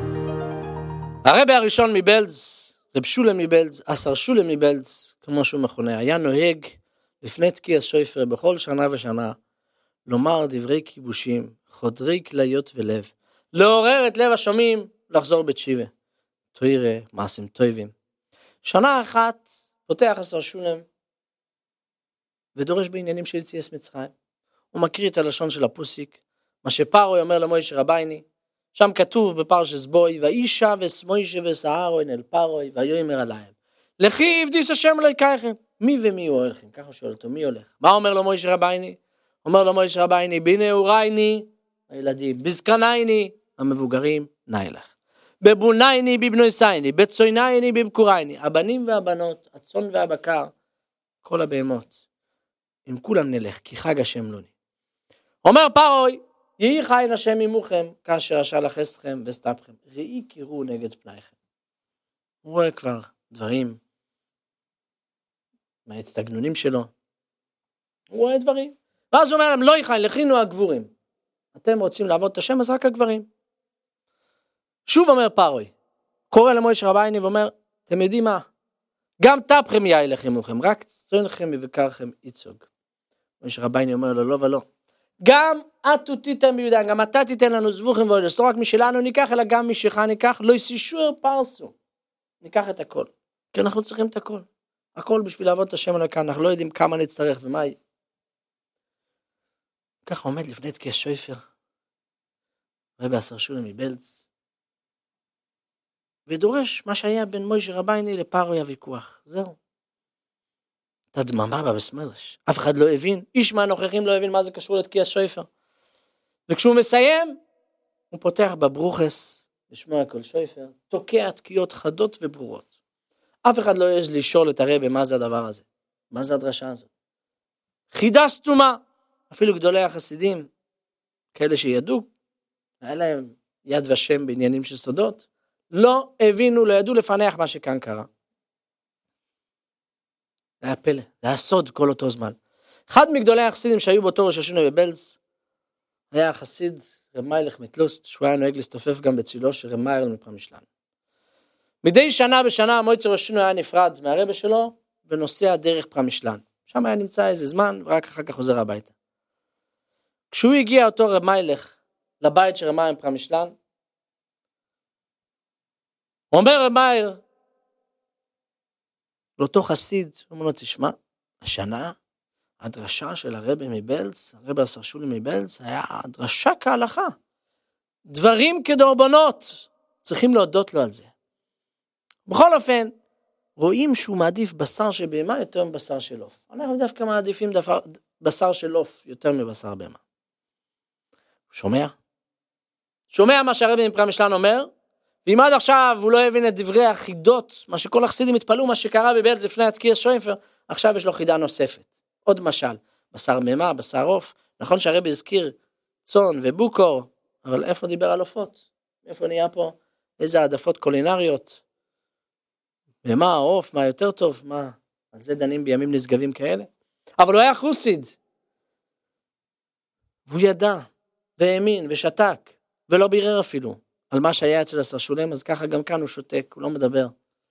הרבי הראשון מבלז, רב שולם מבלז, אסר שולם מבלז, כמו שהוא מכונה, היה נוהג לפני תקיע שויפר בכל שנה ושנה, לומר דברי כיבושים, חודרי כליות ולב, לעורר את לב השומעים, לחזור בתשיבה. תוירה, מעשים טובים. שנה אחת, פותח אסר שולם, ודורש בעניינים של יציאת מצרים. הוא מקריא את הלשון של הפוסיק, מה שפרעה אומר למוישה רבייני, שם כתוב בפרשת בוי, ואישה וסמוישה וסהרון אל פרעה, ויאמר עליהם, לכי עבדיס השם אלוהיכם. מי ומי הוא הולכים? ככה שואל אותו, מי הולך? מה אומר לו מוישה רבייני? אומר לו מוישה רבייני, בנעורייני, הילדים, בזקנייני, המבוגרים, נאילך. בבונייני, בבנויסייני, בצוינייני, בבקורייני, הבנים והבנות, הצאן והבקר, כל הבהמות. אם כולם נלך, כי חג השם לוני. אומר פרעה, יהי חיין השם עמוכם, כאשר אשלח אתכם וסתפכם. ראי קירו נגד פנייכם. הוא רואה כבר דברים מההצטגנונים שלו. הוא רואה דברים. ואז הוא אומר להם, לא יחיין, לכינו הגבורים. אתם רוצים לעבוד את השם, אז רק הגברים. שוב אומר פרעה, קורא למוישה רבייני ואומר, אתם יודעים מה? גם תפכם יהיה לכם עמוכם, רק צונכם ובקרכם יצוג. מוישה רבייני אומר לו, לא ולא. גם אתו תיתן ביודן, גם אתה תיתן לנו זבוכים ועודס, לא רק משלנו ניקח, אלא גם משלך ניקח, לא יסישור פרסו. ניקח את הכל. כי אנחנו צריכים את הכל. הכל בשביל לעבוד את השם אלוהינו, אנחנו לא יודעים כמה נצטרך ומה יהיה. ככה עומד לפני תקיע שויפר, רבי אסר שולם מבלז, ודורש מה שהיה בין מוישה רבייני לפרעה הוויכוח. זהו. אתה דממה בבסמדרש. אף אחד לא הבין, איש מהנוכחים לא הבין מה זה קשור לתקיע שויפר. וכשהוא מסיים, הוא פותח בברוכס, לשמוע כל שויפר, תוקע תקיעות חדות וברורות. אף אחד לא יש לשאול את הרבי מה זה הדבר הזה. מה זה הדרשה הזאת? חידה סתומה. אפילו גדולי החסידים, כאלה שידעו, היה להם יד ושם בעניינים של סודות, לא הבינו, לא ידעו לפענח מה שכאן קרה. זה היה פלא, זה היה סוד כל אותו זמן. אחד מגדולי החסידים שהיו באותו ראש השונה בבלז, היה החסיד רב מיילך מטלוסט, שהוא היה נוהג להסתופף גם בצילו של רב מיירל מפרמישלן. מדי שנה בשנה מועצת ראש השונה היה נפרד מהרבא שלו, ונוסע דרך פרמישלן. שם היה נמצא איזה זמן, ורק אחר כך חוזר הביתה. כשהוא הגיע אותו רב מיילך לבית של רב מיירל מפרמישלן, הוא אומר רב מאיר, לאותו חסיד, הוא אומר לו, תשמע, השנה, הדרשה של הרבי מבלז, הרבי אסר שולם מבלז, היה הדרשה כהלכה. דברים כדורבנות, צריכים להודות לו על זה. בכל אופן, רואים שהוא מעדיף בשר של בהמה יותר מבשר של עוף. אנחנו דווקא מעדיפים דבר, בשר של עוף יותר מבשר בהמה. הוא שומע? שומע מה שהרבי מפרמישלן אומר, ואם עד עכשיו הוא לא הבין את דברי החידות, מה שכל החסידים התפלאו, מה שקרה בבלז לפני התקיע שויפר, עכשיו יש לו חידה נוספת. עוד משל, בשר ממה, בשר עוף, נכון שהרבי הזכיר צאן ובוקור, אבל איפה דיבר על עופות? איפה נהיה פה? איזה העדפות קולינריות? ומה, עוף, מה יותר טוב? מה? על זה דנים בימים נשגבים כאלה? אבל הוא היה חוסיד. והוא ידע, והאמין, ושתק, ולא בירר אפילו, על מה שהיה אצל השר שולם, אז ככה גם כאן הוא שותק, הוא לא מדבר.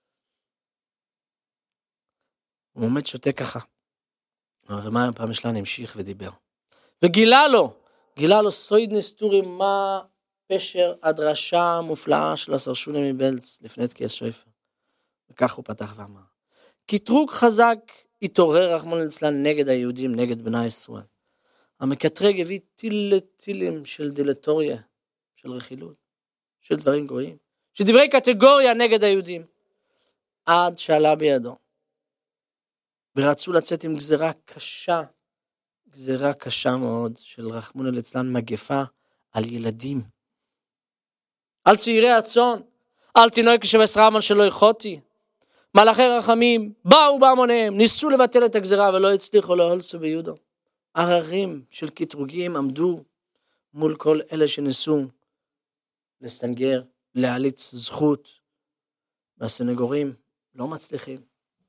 הוא עומד שותק ככה. הרמיים פעם שלנו המשיך ודיבר. וגילה לו, גילה לו סויד נסתורי, מה פשר הדרשה המופלאה של השר שולם מבלץ, לפני תקיעת שויפר. וכך הוא פתח ואמר. קטרוג חזק התעורר רחמנא ליצלן נגד היהודים, נגד בני ישראל. המקטרג הביא טיל לטילים של דילטוריה, של רכילות, של דברים גרועים, של דברי קטגוריה נגד היהודים, עד שעלה בידו. ורצו לצאת עם גזירה קשה, גזירה קשה מאוד, של רחמנא ליצלן מגפה על ילדים, על צעירי הצאן, על תינוק שבעשרה שלא יכותי. מלאכי רחמים באו בהמוניהם, ניסו לבטל את הגזירה ולא הצליחו להולסו ביהודו. עררים של קטרוגים עמדו מול כל אלה שניסו לסנגר, להליץ זכות, והסנגורים לא מצליחים.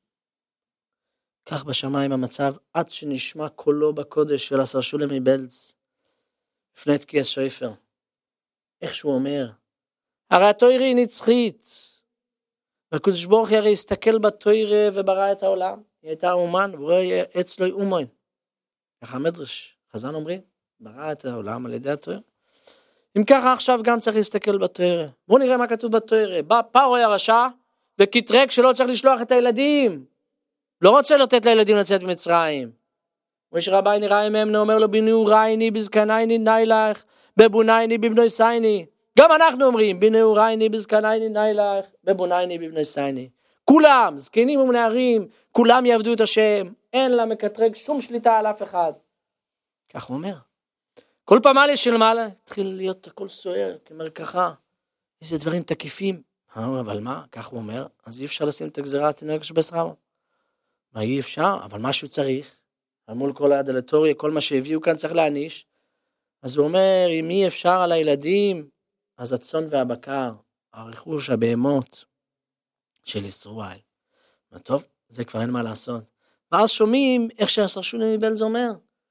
כך בשמיים המצב, עד שנשמע קולו בקודש של השר שולם מבלץ, לפני תקיעת שויפר. איך שהוא אומר, הרי התוירה היא נצחית, והקדוש ברוך הוא הרי הסתכל בתוירה וברא את העולם, היא הייתה אומן, והוא רואה אצלו אומן. ככה המדרש, חז"ל אומרים, ברא את העולם על ידי התוירה. אם ככה עכשיו גם צריך להסתכל בתוירה. בואו נראה מה כתוב בתוירה. בא פרעה הרשע, וקטרג שלא צריך לשלוח את הילדים. לא רוצה לתת לילדים לצאת ממצרים. ויש רבי נראה מהם אומר לו, בנעורייני, בזקנייני, נאילך, בבונייני, בבנוי סייני. גם אנחנו אומרים, בנעורייני, בזקנייני, נאילך, בבונייני, בבנוי סייני. כולם, זקנים ונערים, כולם יעבדו את השם, אין לה מקטרג שום שליטה על אף אחד. כך הוא אומר. כל פעם עלי של מעלה, התחיל להיות הכל סוער, כמרקחה, איזה דברים תקיפים. אבל מה, כך הוא אומר, אז אי אפשר לשים את הגזירה התינוק שבעשרה. מה אי אפשר? אבל משהו צריך. מול כל הדלטוריה, כל מה שהביאו כאן צריך להניש. אז הוא אומר, אם אי אפשר על הילדים, אז הצאן והבקר, הרכוש, הבהמות של ישראל. טוב, זה כבר אין מה לעשות. ואז שומעים איך שהשר שולם מבלז אומר.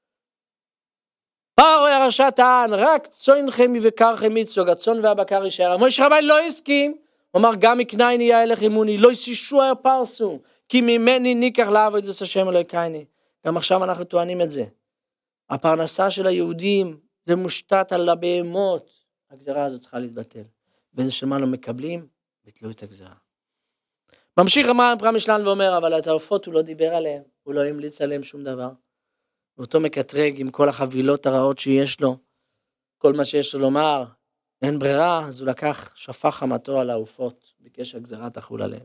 פרעה הרשע טען, רק צאנכם ובקרכם יצוג, הצאן והבקר יישאר. מוישה רבן לא הסכים, הוא אמר, גם מקנייני יהלך אמוני, לא יסישו הפרסו, כי ממני ניקח לעבוד את השם אלוהיני. גם עכשיו אנחנו טוענים את זה. הפרנסה של היהודים, זה מושתת על הבהמות. הגזרה הזאת צריכה להתבטל. ואיזה שמה לא מקבלים, ביטלו את הגזרה. ממשיך המאמר פרם משלן ואומר, אבל את העופות הוא לא דיבר עליהם, הוא לא המליץ עליהם שום דבר. ואותו מקטרג עם כל החבילות הרעות שיש לו, כל מה שיש לו לומר, אין ברירה, אז הוא לקח שפך חמתו על העופות, ביקש הגזרה תחול עליהם.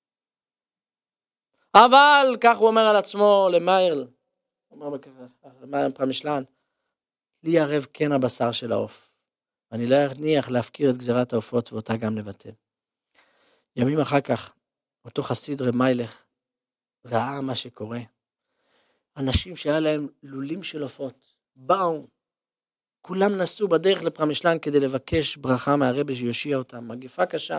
אבל, כך הוא אומר על עצמו למיירל, הוא אומר במאמר פרם משלן, לי ערב כן הבשר של העוף. אני לא אניח להפקיר את גזירת העופות ואותה גם לבטל. ימים אחר כך, אותו חסיד רב מיילך ראה מה שקורה. אנשים שהיה להם לולים של עופות, באו, כולם נסעו בדרך לפרם משלן כדי לבקש ברכה מהרבי שיושיע אותם. מגפה קשה.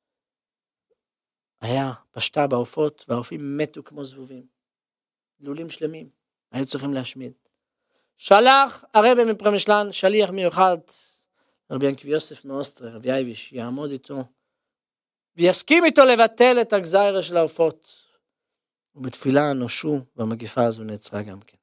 היה פשטה בעופות, והעופים מתו כמו זבובים. לולים שלמים, היו צריכים להשמיד. שלח הרבי מפרם משלן, שליח מיוחד, רבי ינקב יוסף מאוסטר, רבי אייביש, יעמוד איתו, ויסכים איתו לבטל את הגזירה של העופות. ובתפילה נושו, והמגפה הזו נעצרה גם כן.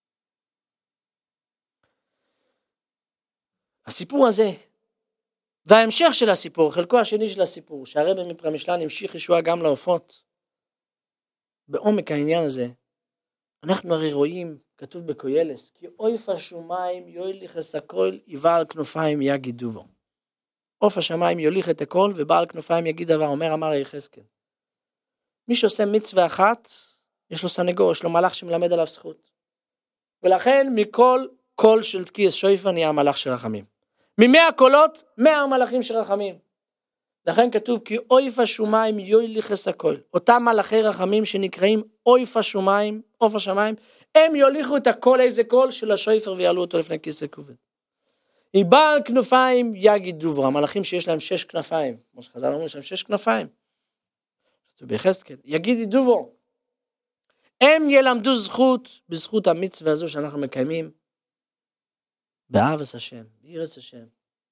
הסיפור הזה, וההמשך של הסיפור, חלקו השני של הסיפור, שהרבי מפרם משלן המשיך ישועה גם לעופות, בעומק העניין הזה, אנחנו הרי רואים, כתוב בקוילס, כי אויף השומיים יוליך את הכל, ובעל כנופיים יגיד דובו. עוף השמיים יוליך את הכל, ובעל כנופיים יגיד דבר, אומר אמר יחזקאל. מי שעושה מצווה אחת, יש לו סנגור, יש לו מלאך שמלמד עליו זכות. ולכן מכל קול של תקיעת שויפר נהיה מלאך של רחמים. ממאה קולות, מאה מלאכים של רחמים. לכן כתוב כי אויף השומיים יוליכס הכל. אותם מלאכי רחמים שנקראים אויף השומיים, אוף השמיים, הם יוליכו את הקול, איזה קול? של השויפר ויעלו אותו לפני כיסא כובד. מבעל כנפיים יגיד דוברה, מלאכים שיש להם שש כנפיים, כמו שחז"ל אומרים שיש להם שש כנפיים. בחזקאל, יגיד דוברו. הם ילמדו זכות, בזכות המצווה הזו שאנחנו מקיימים, באהבת השם, ביראת השם.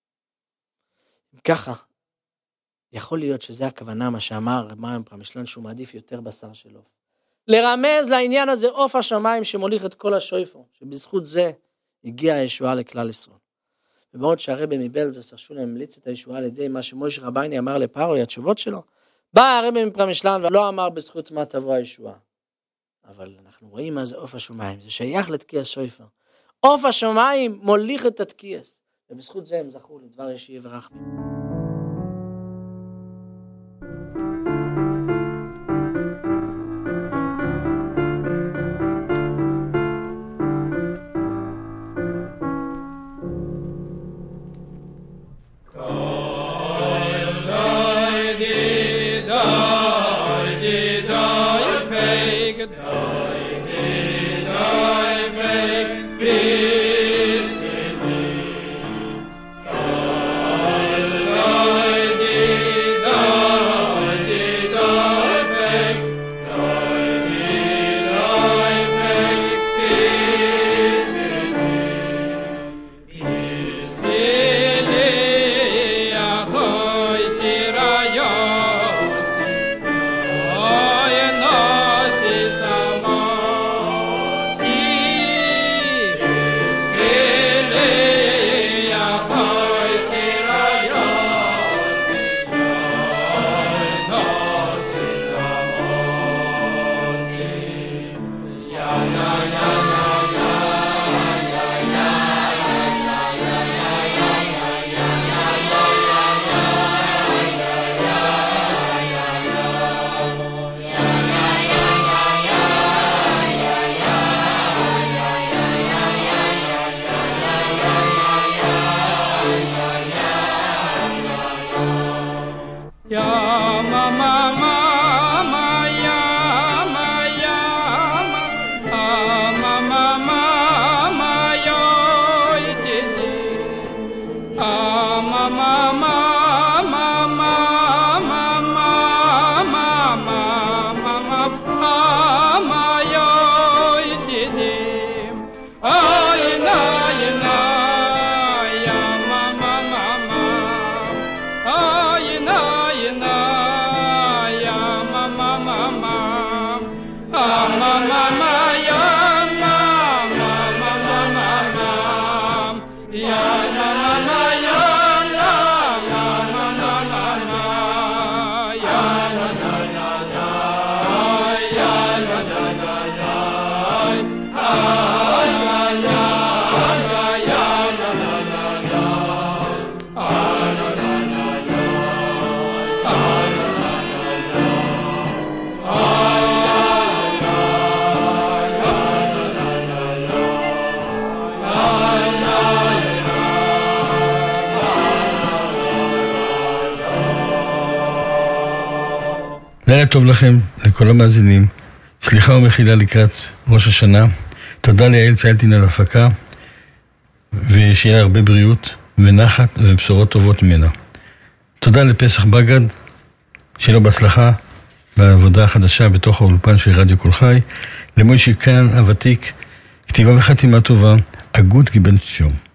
ככה, יכול להיות שזה הכוונה מה שאמר רב מרים פרמישלן, שהוא מעדיף יותר בשר של עוף. לרמז לעניין הזה עוף השמיים שמוליך את כל השויפר, שבזכות זה הגיעה הישועה לכלל ישראל. ובעוד שהרבא מבלז שולה המליץ את הישועה על ידי מה שמוישה רבייני אמר לפרעה, התשובות שלו, בא הרבא מפרמישלן ולא אמר בזכות מה תבוא הישועה. אבל אנחנו רואים מה זה עוף השמיים, זה שייך לתקיע שויפר. עוף השמיים מוליך את התקיעס, ובזכות זה הם זכו לדבר ישיה ורחמים. לילה טוב לכם, לכל המאזינים. סליחה ומחילה לקראת ראש השנה. תודה ליעל ציילטין על הפקה, ושיהיה לה הרבה בריאות ונחת ובשורות טובות ממנה. תודה לפסח בגד, שיהיה לו בהצלחה בעבודה החדשה בתוך האולפן של רדיו כל חי. למוישי כאן הוותיק, כתיבה וחתימה טובה, אגוד גיבן ציום.